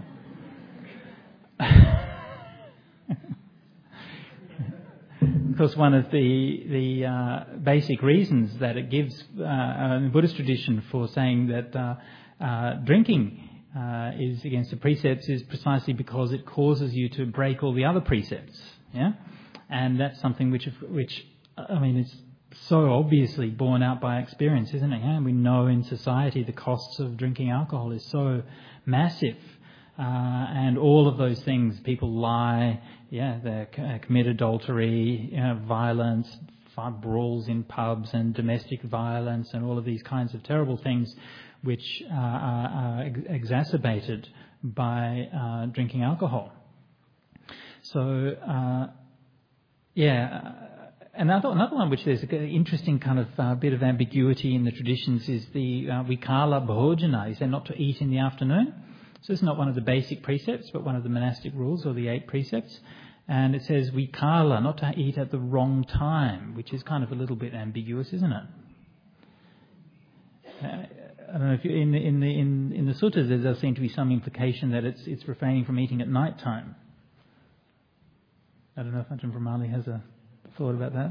Of course, one of the the uh, basic reasons that it gives uh, in the Buddhist tradition for saying that uh, uh, drinking uh, is against the precepts is precisely because it causes you to break all the other precepts. Yeah, and that's something which, which I mean, it's so obviously borne out by experience, isn't it? Yeah? We know in society the costs of drinking alcohol is so massive, uh, and all of those things, people lie, yeah, they uh, commit adultery, you know, violence, brawls in pubs, and domestic violence, and all of these kinds of terrible things, which uh, are, are ex- exacerbated by uh, drinking alcohol. So, uh, yeah. Another another one which there's an interesting kind of uh, bit of ambiguity in the traditions is the uh, Vikala Bhojana. He said not to eat in the afternoon. So it's not one of the basic precepts, but one of the monastic rules, or the eight precepts. And it says Vikala, not to eat at the wrong time, which is kind of a little bit ambiguous, isn't it? Uh, I don't know if you, in the in the in, in the suttas there does seem to be some implication that it's it's refraining from eating at night time. I don't know if Ajahn Brahmali has a thought about that?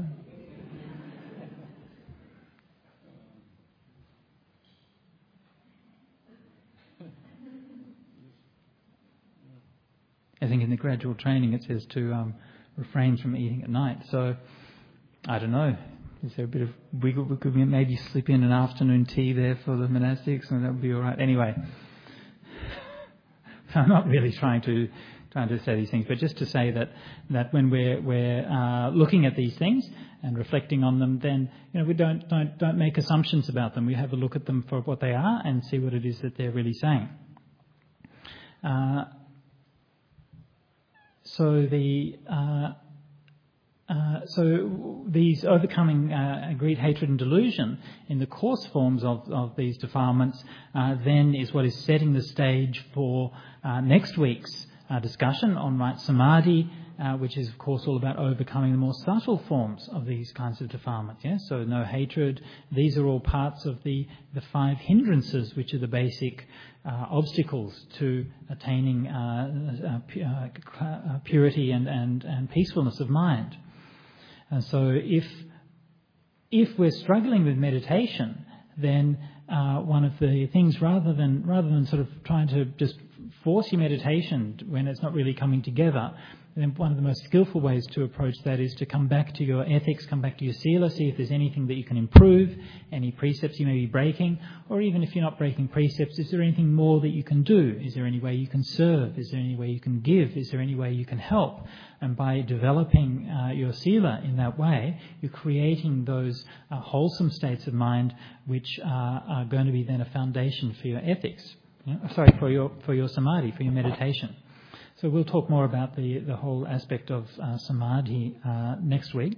I think in the gradual training it says to um, refrain from eating at night. So, I don't know. Is there a bit of wiggle? We could maybe slip in an afternoon tea there for the monastics, and that would be all right. Anyway, so I'm not really trying to trying to say these things, but just to say that that when we're we're uh, looking at these things and reflecting on them, then you know we don't don't don't make assumptions about them. We have a look at them for what they are and see what it is that they're really saying. Uh, so the uh, uh, so these overcoming uh, greed, hatred, and delusion in the coarse forms of of these defilements uh, then is what is setting the stage for uh, next week's Uh, discussion on right samadhi, uh, which is of course all about overcoming the more subtle forms of these kinds of defilements. Yeah? So no hatred. These are all parts of the, the five hindrances, which are the basic uh, obstacles to attaining uh, uh, pu- uh, purity and, and, and peacefulness of mind. And so if if we're struggling with meditation, then uh, one of the things, rather than rather than sort of trying to just force your meditation when it's not really coming together, then one of the most skillful ways to approach that is to come back to your ethics, come back to your sila, see if there's anything that you can improve, any precepts you may be breaking, or even if you're not breaking precepts, is there anything more that you can do? Is there any way you can serve? Is there any way you can give? Is there any way you can help? And by developing uh, your sila in that way, you're creating those uh, wholesome states of mind which are, are going to be then a foundation for your ethics. Yeah? Sorry, for your for your samadhi, for your meditation. So we'll talk more about the, the whole aspect of uh, samadhi uh, next week.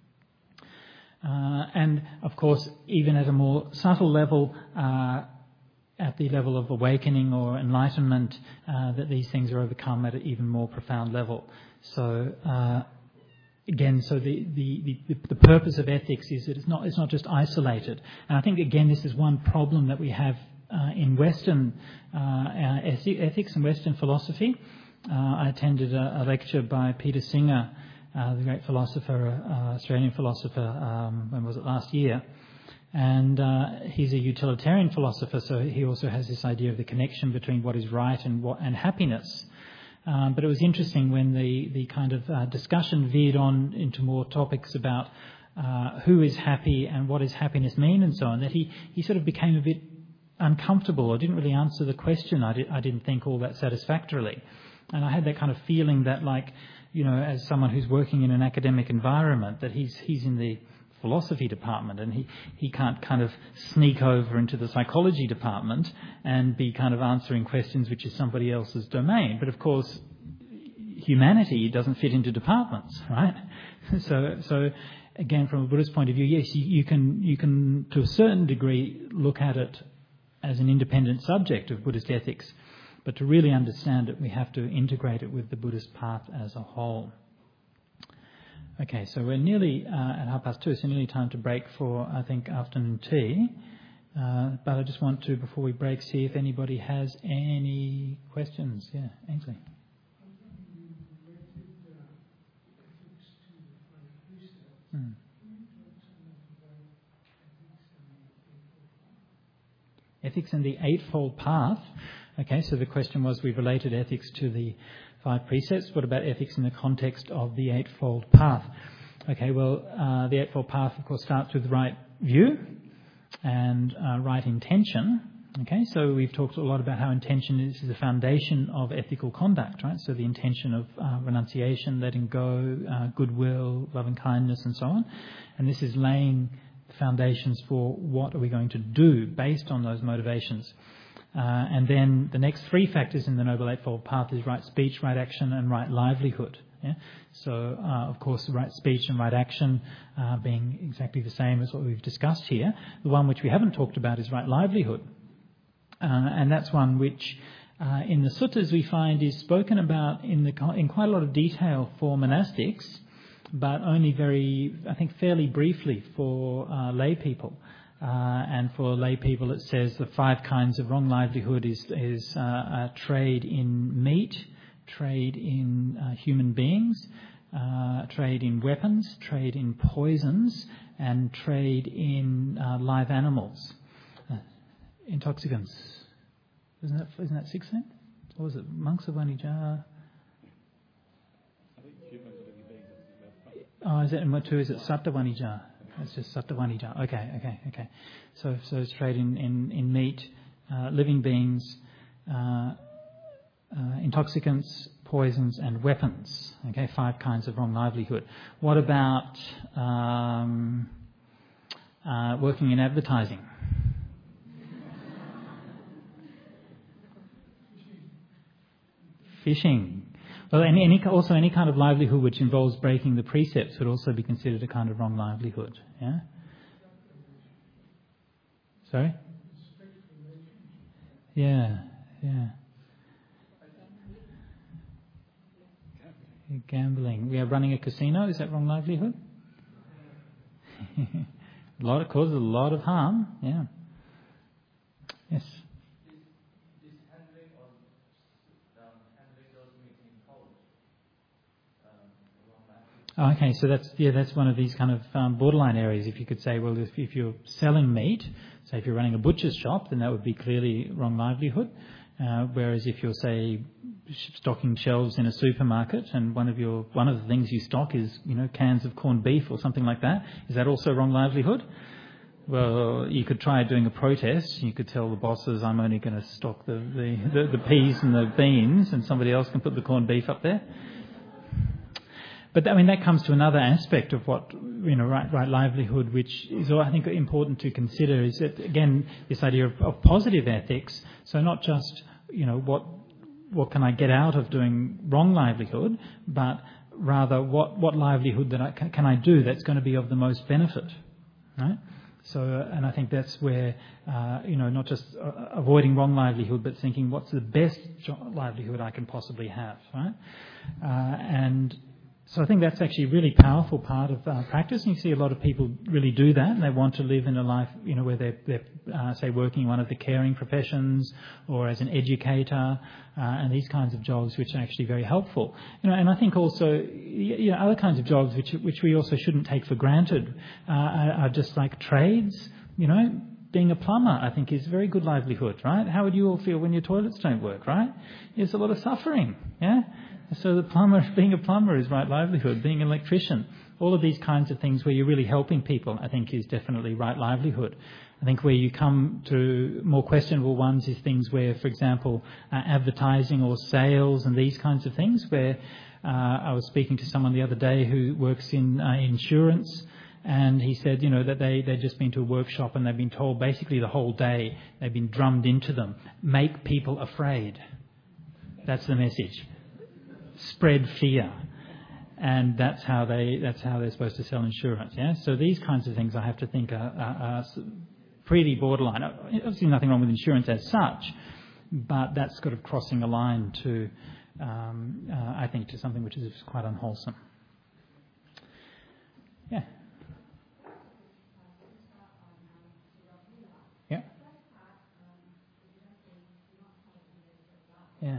Uh, and, of course, even at a more subtle level, uh, at the level of awakening or enlightenment, uh, that these things are overcome at an even more profound level. So, uh, again, so the, the, the, the purpose of ethics is that it's not, it's not just isolated. And I think, again, this is one problem that we have uh, in Western uh, ethics and Western philosophy. Uh, I attended a, a lecture by Peter Singer, uh, the great philosopher, uh, Australian philosopher, um, when was it, last year. And uh, he's a utilitarian philosopher, so he also has this idea of the connection between what is right and what and happiness. Um, but it was interesting when the, the kind of uh, discussion veered on into more topics about uh, who is happy and what does happiness mean and so on, that he, he sort of became a bit uncomfortable or didn't really answer the question, I, did, I didn't think, all that satisfactorily. And I had that kind of feeling that, like, you know, as someone who's working in an academic environment, that he's he's in the philosophy department and he, he can't kind of sneak over into the psychology department and be kind of answering questions which is somebody else's domain. But, of course, humanity doesn't fit into departments, right? So, so again, from a Buddhist point of view, yes, you, you can you can, to a certain degree, look at it as an independent subject of Buddhist ethics. But to really understand it, we have to integrate it with the Buddhist path as a whole. Okay, so we're nearly uh, at half past two, so nearly time to break for, I think, afternoon tea. Uh, but I just want to, before we break, see if anybody has any questions. Yeah, Ainsley. Hmm. Ethics and the Eightfold Path. Okay, so the question was, we've related ethics to the five precepts. What about ethics in the context of the Eightfold Path? Okay, well, uh, the Eightfold Path, of course, starts with right view and uh, right intention. Okay, so we've talked a lot about how intention is the foundation of ethical conduct, right? So the intention of uh, renunciation, letting go, uh, goodwill, loving kindness, and so on. And this is laying the foundations for what are we going to do based on those motivations. Uh, and then the next three factors in the Noble Eightfold Path is right speech, right action, and right livelihood. Yeah? So, uh, of course, right speech and right action uh, being exactly the same as what we've discussed here. The one which we haven't talked about is right livelihood. Uh, and that's one which uh, in the suttas we find is spoken about in, the, in quite a lot of detail for monastics, but only very, I think, fairly briefly for uh, lay people. Uh, and for lay people, it says the five kinds of wrong livelihood is, is uh, uh, trade in meat, trade in uh, human beings, uh, trade in weapons, trade in poisons, and trade in uh, live animals. Uh, intoxicants. Isn't that, isn't that sixteen? Or was it Monks of Vanija? I think humans are living beings. Oh, is it, and what two is it? Satta Vanija. It's just Satta Vanija. Okay, okay, okay. So, so it's trade in, in, in meat, uh, living beings, uh, uh, intoxicants, poisons, and weapons. Okay, five kinds of wrong livelihood. What about um, uh, working in advertising? Fishing. Well, any, any, also any kind of livelihood which involves breaking the precepts would also be considered a kind of wrong livelihood. Yeah. Sorry. Yeah. Yeah. Gambling. We are running a casino. Is that wrong livelihood? a lot. It causes a lot of harm. Yeah. Yes. Okay, so that's yeah, that's one of these kind of um, borderline areas. If you could say, well, if, if you're selling meat, say if you're running a butcher's shop, then that would be clearly wrong livelihood. Uh, whereas if you're, say, stocking shelves in a supermarket and one of your one of the things you stock is, you know, cans of corned beef or something like that, is that also wrong livelihood? Well, you could try doing a protest. You could tell the bosses, I'm only going to stock the, the, the, the peas and the beans, and somebody else can put the corned beef up there. But I mean, that comes to another aspect of what, you know, right, right livelihood, which is, I think, important to consider, is that, again, this idea of, of positive ethics. So not just, you know, what what can I get out of doing wrong livelihood, but rather what, what livelihood that I, can, can I do that's going to be of the most benefit, right? So, uh, and I think that's where, uh, you know, not just uh, avoiding wrong livelihood, but thinking what's the best jo- livelihood I can possibly have, right? Uh, and so I think that's actually a really powerful part of uh, practice. And you see a lot of people really do that. And they want to live in a life, you know, where they're, they're uh, say, working in one of the caring professions or as an educator, uh, and these kinds of jobs, which are actually very helpful. You know, and I think also, you know, other kinds of jobs which which we also shouldn't take for granted uh, are, are just like trades. You know, being a plumber, I think, is very good livelihood, right? How would you all feel when your toilets don't work, right? There's a lot of suffering, yeah? So the plumber, being a plumber is right livelihood. Being an electrician, all of these kinds of things where you're really helping people, I think, is definitely right livelihood. I think where you come to more questionable ones is things where, for example, uh, advertising or sales and these kinds of things, where uh, I was speaking to someone the other day who works in uh, insurance, and he said, you know, that they, they'd just been to a workshop and they've been told basically the whole day, they've been drummed into them, make people afraid. That's the message. Spread fear, and that's how they that's how they're supposed to sell insurance. Yeah, so these kinds of things I have to think are, are, are pretty borderline. Obviously, nothing wrong with insurance as such, but that's sort of crossing a line to, um, uh, I think, to something which is quite unwholesome. Yeah. Yeah. Yeah.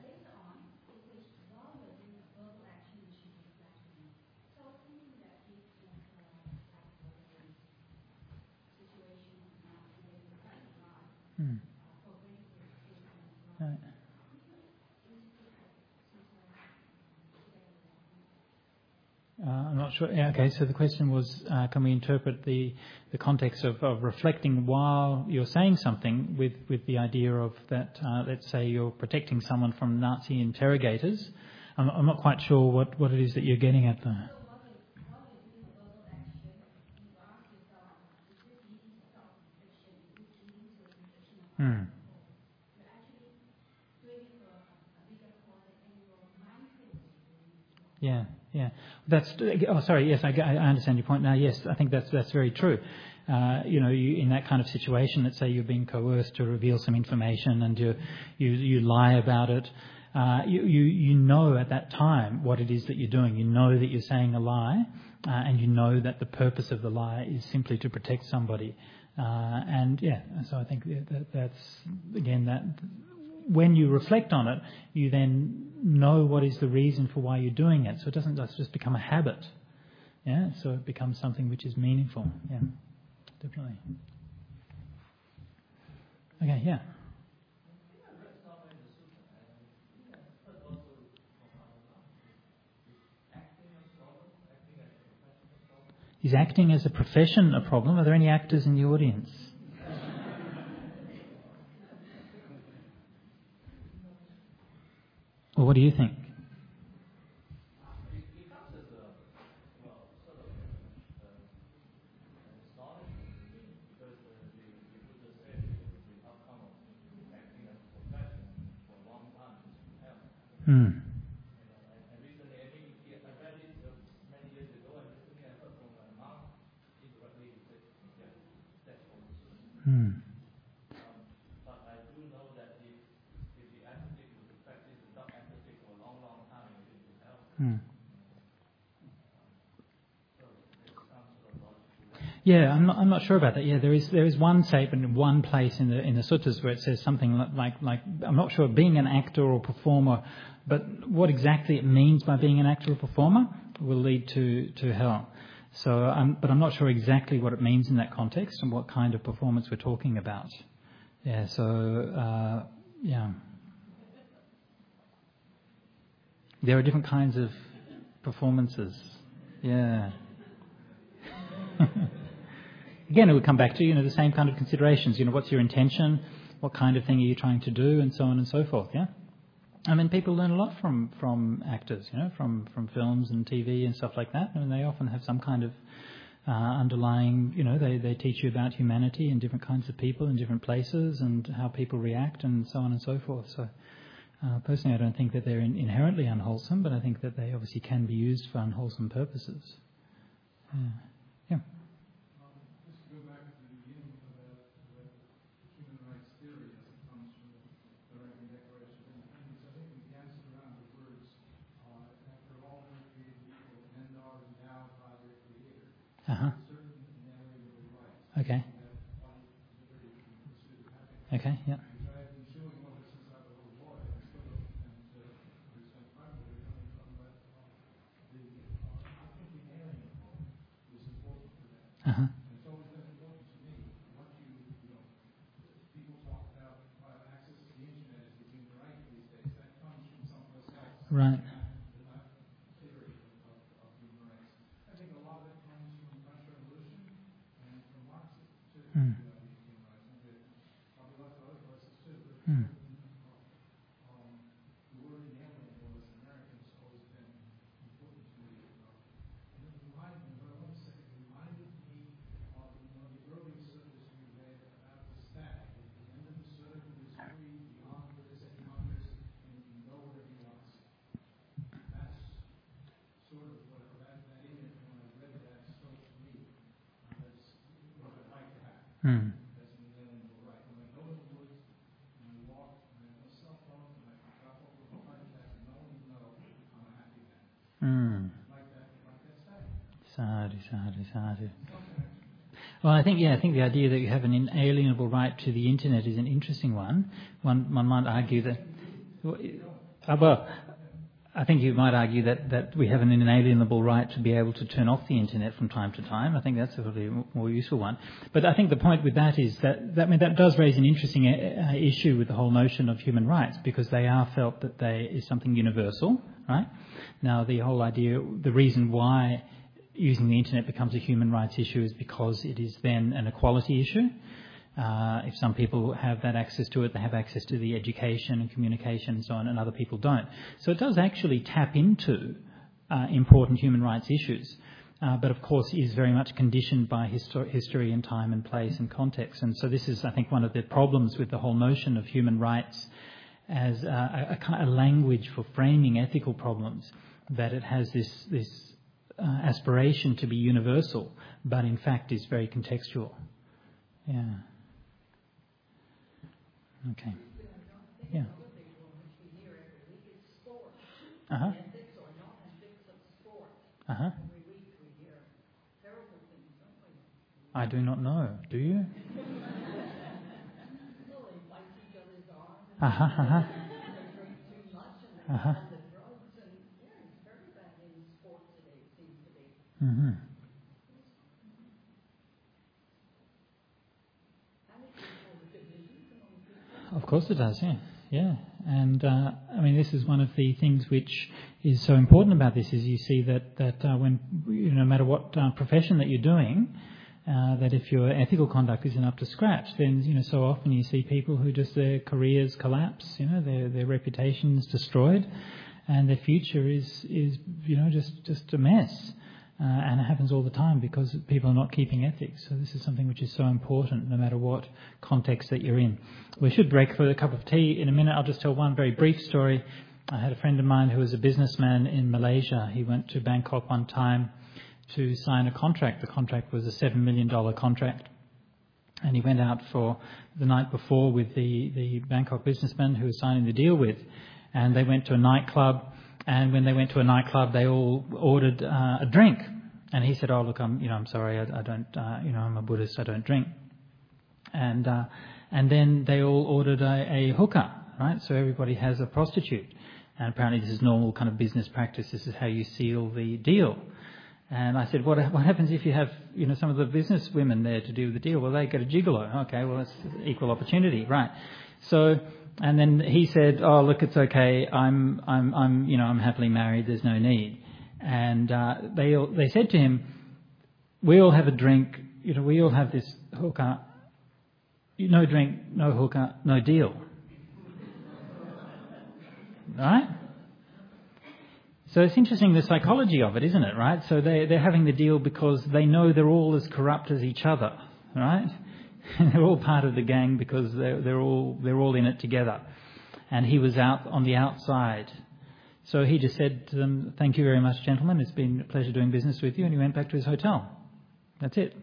Hmm. Right. Uh, I'm not sure. Yeah, okay, so the question was, uh, can we interpret the, the context of, of reflecting while you're saying something with, with the idea of that, uh, let's say you're protecting someone from Nazi interrogators. I'm, I'm not quite sure what, what it is that you're getting at there. Hmm. Yeah, yeah. That's. Oh, sorry. Yes, I, I understand your point now. Yes, I think that's that's very true. Uh, you know, you, in that kind of situation, let's say you're being coerced to reveal some information, and you you you lie about it. Uh, you, you you know at that time what it is that you're doing. You know that you're saying a lie, uh, and you know that the purpose of the lie is simply to protect somebody. Uh, and yeah, so I think that, that's again that. When you reflect on it, you then know what is the reason for why you're doing it. So it doesn't just become a habit. Yeah, so it becomes something which is meaningful. Yeah, definitely. Okay, yeah. Is acting as a profession a problem? Are there any actors in the audience? Well, what do you think? Hmm. Hmm. Hmm. Yeah, I'm not. I'm not sure about that. Yeah, there is there is one statement in one place in the in the suttas where it says something like like I'm not sure being an actor or performer, but what exactly it means by being an actor or performer. will lead to, to hell. So, um, but I'm not sure exactly what it means in that context and what kind of performance we're talking about. Yeah, so, uh, yeah. There are different kinds of performances. Yeah. Again, it would come back to, you know, the same kind of considerations. You know, what's your intention? What kind of thing are you trying to do? And so on and so forth, yeah? I mean, people learn a lot from, from actors, you know, from, from films and T V and stuff like that. I mean, they often have some kind of uh, underlying, you know, they, they teach you about humanity and different kinds of people in different places and how people react and so on and so forth. So, uh, personally, I don't think that they're in, inherently unwholesome, but I think that they obviously can be used for unwholesome purposes. Yeah. Yeah. Uh-huh. Okay. Okay, yeah. Uh-huh. Right. Mm. Mm. Mm. Mm. Sadhu, sadhu, sadhu. Well, I think, yeah, I think the idea that you have an inalienable right to the internet is an interesting one. One, one might argue that, uh, well, I think you might argue that, that we have an inalienable right to be able to turn off the internet from time to time. I think that's probably a more useful one. But I think the point with that is that, that, I mean, that does raise an interesting uh, issue with the whole notion of human rights, because they are felt that they is something universal, right? Now, the whole idea, the reason why using the internet becomes a human rights issue is because it is then an equality issue. Uh, if some people have that access to it, they have access to the education and communication and so on, and other people don't. So it does actually tap into uh, important human rights issues, uh, but of course is very much conditioned by histor- history and time and place and context. And so this is, I think, one of the problems with the whole notion of human rights as a, a, kind of language for framing ethical problems, that it has this, this uh, aspiration to be universal, but in fact is very contextual. Yeah. Okay. Yeah. Uh-huh. Uh-huh. I do not know. Do you? Uh-huh, uh-huh. Uh-huh. Mm-hmm. Of course it does, yeah. Yeah. And, uh, I mean, this is one of the things which is so important about this, is you see that, that uh, when, you know, no matter what uh, profession that you're doing, uh, that if your ethical conduct isn't up to scratch, then, you know, so often you see people who just, their careers collapse, you know, their, their reputation's destroyed, and their future is, is you know, just, just a mess. Uh, and it happens all the time because people are not keeping ethics. So this is something which is so important no matter what context that you're in. We should break for a cup of tea in a minute. I'll just tell one very brief story. I had a friend of mine who was a businessman in Malaysia. He went to Bangkok one time to sign a contract. The contract was a seven million dollars contract. And he went out for the night before with the, the Bangkok businessman who was signing the deal with. And they went to a nightclub. And when they went to a nightclub, they all ordered uh, a drink. And he said, "Oh, look, I'm, you know, I'm sorry, I, I don't, uh, you know, I'm a Buddhist, I don't drink." And uh, and then they all ordered a, a hooker, right? So everybody has a prostitute. And apparently this is normal kind of business practice. This is how you seal the deal. And I said, what what happens if you have, you know, some of the business women there to do the deal? Well, they get a gigolo. Okay, well, that's equal opportunity, right? So, and then he said, oh, look, it's okay. I'm, I'm, I'm, you know, I'm happily married. There's no need. And uh, they all, they said to him, we all have a drink. You know, we all have this hooker. No drink, no hooker, no deal. Right? So it's interesting, the psychology of it, isn't it, right? So they, they're having the deal because they know they're all as corrupt as each other, right? And they're all part of the gang because they're, they're all they're all in it together. And he was out on the outside. So he just said to them, thank you very much, gentlemen. It's been a pleasure doing business with you. And he went back to his hotel. That's it.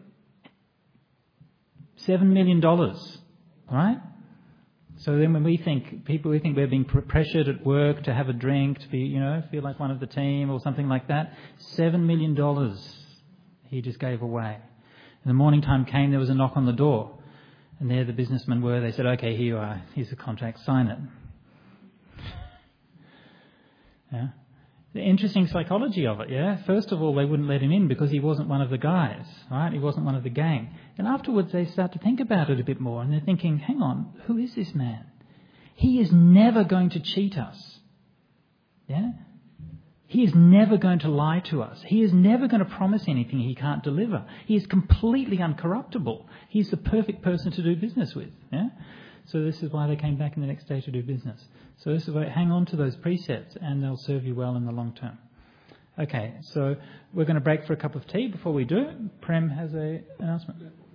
Seven million dollars, right? So then when we think, people, we think we're being pressured at work to have a drink, to be, you know, feel like one of the team or something like that. Seven million dollars he just gave away. And the morning time came, there was a knock on the door. And there the businessmen were. They said, okay, here you are. Here's the contract. Sign it. Yeah. The interesting psychology of it, yeah. First of all, they wouldn't let him in because he wasn't one of the guys, right? He wasn't one of the gang. And afterwards, they start to think about it a bit more, and they're thinking, hang on, who is this man? He is never going to cheat us, yeah. He is never going to lie to us. He is never going to promise anything he can't deliver. He is completely uncorruptible. He's the perfect person to do business with, yeah. So this is why they came back in the next day to do business. So this is why, hang on to those precepts and they'll serve you well in the long term. Okay, so we're going to break for a cup of tea. Before we do, Prem has an announcement.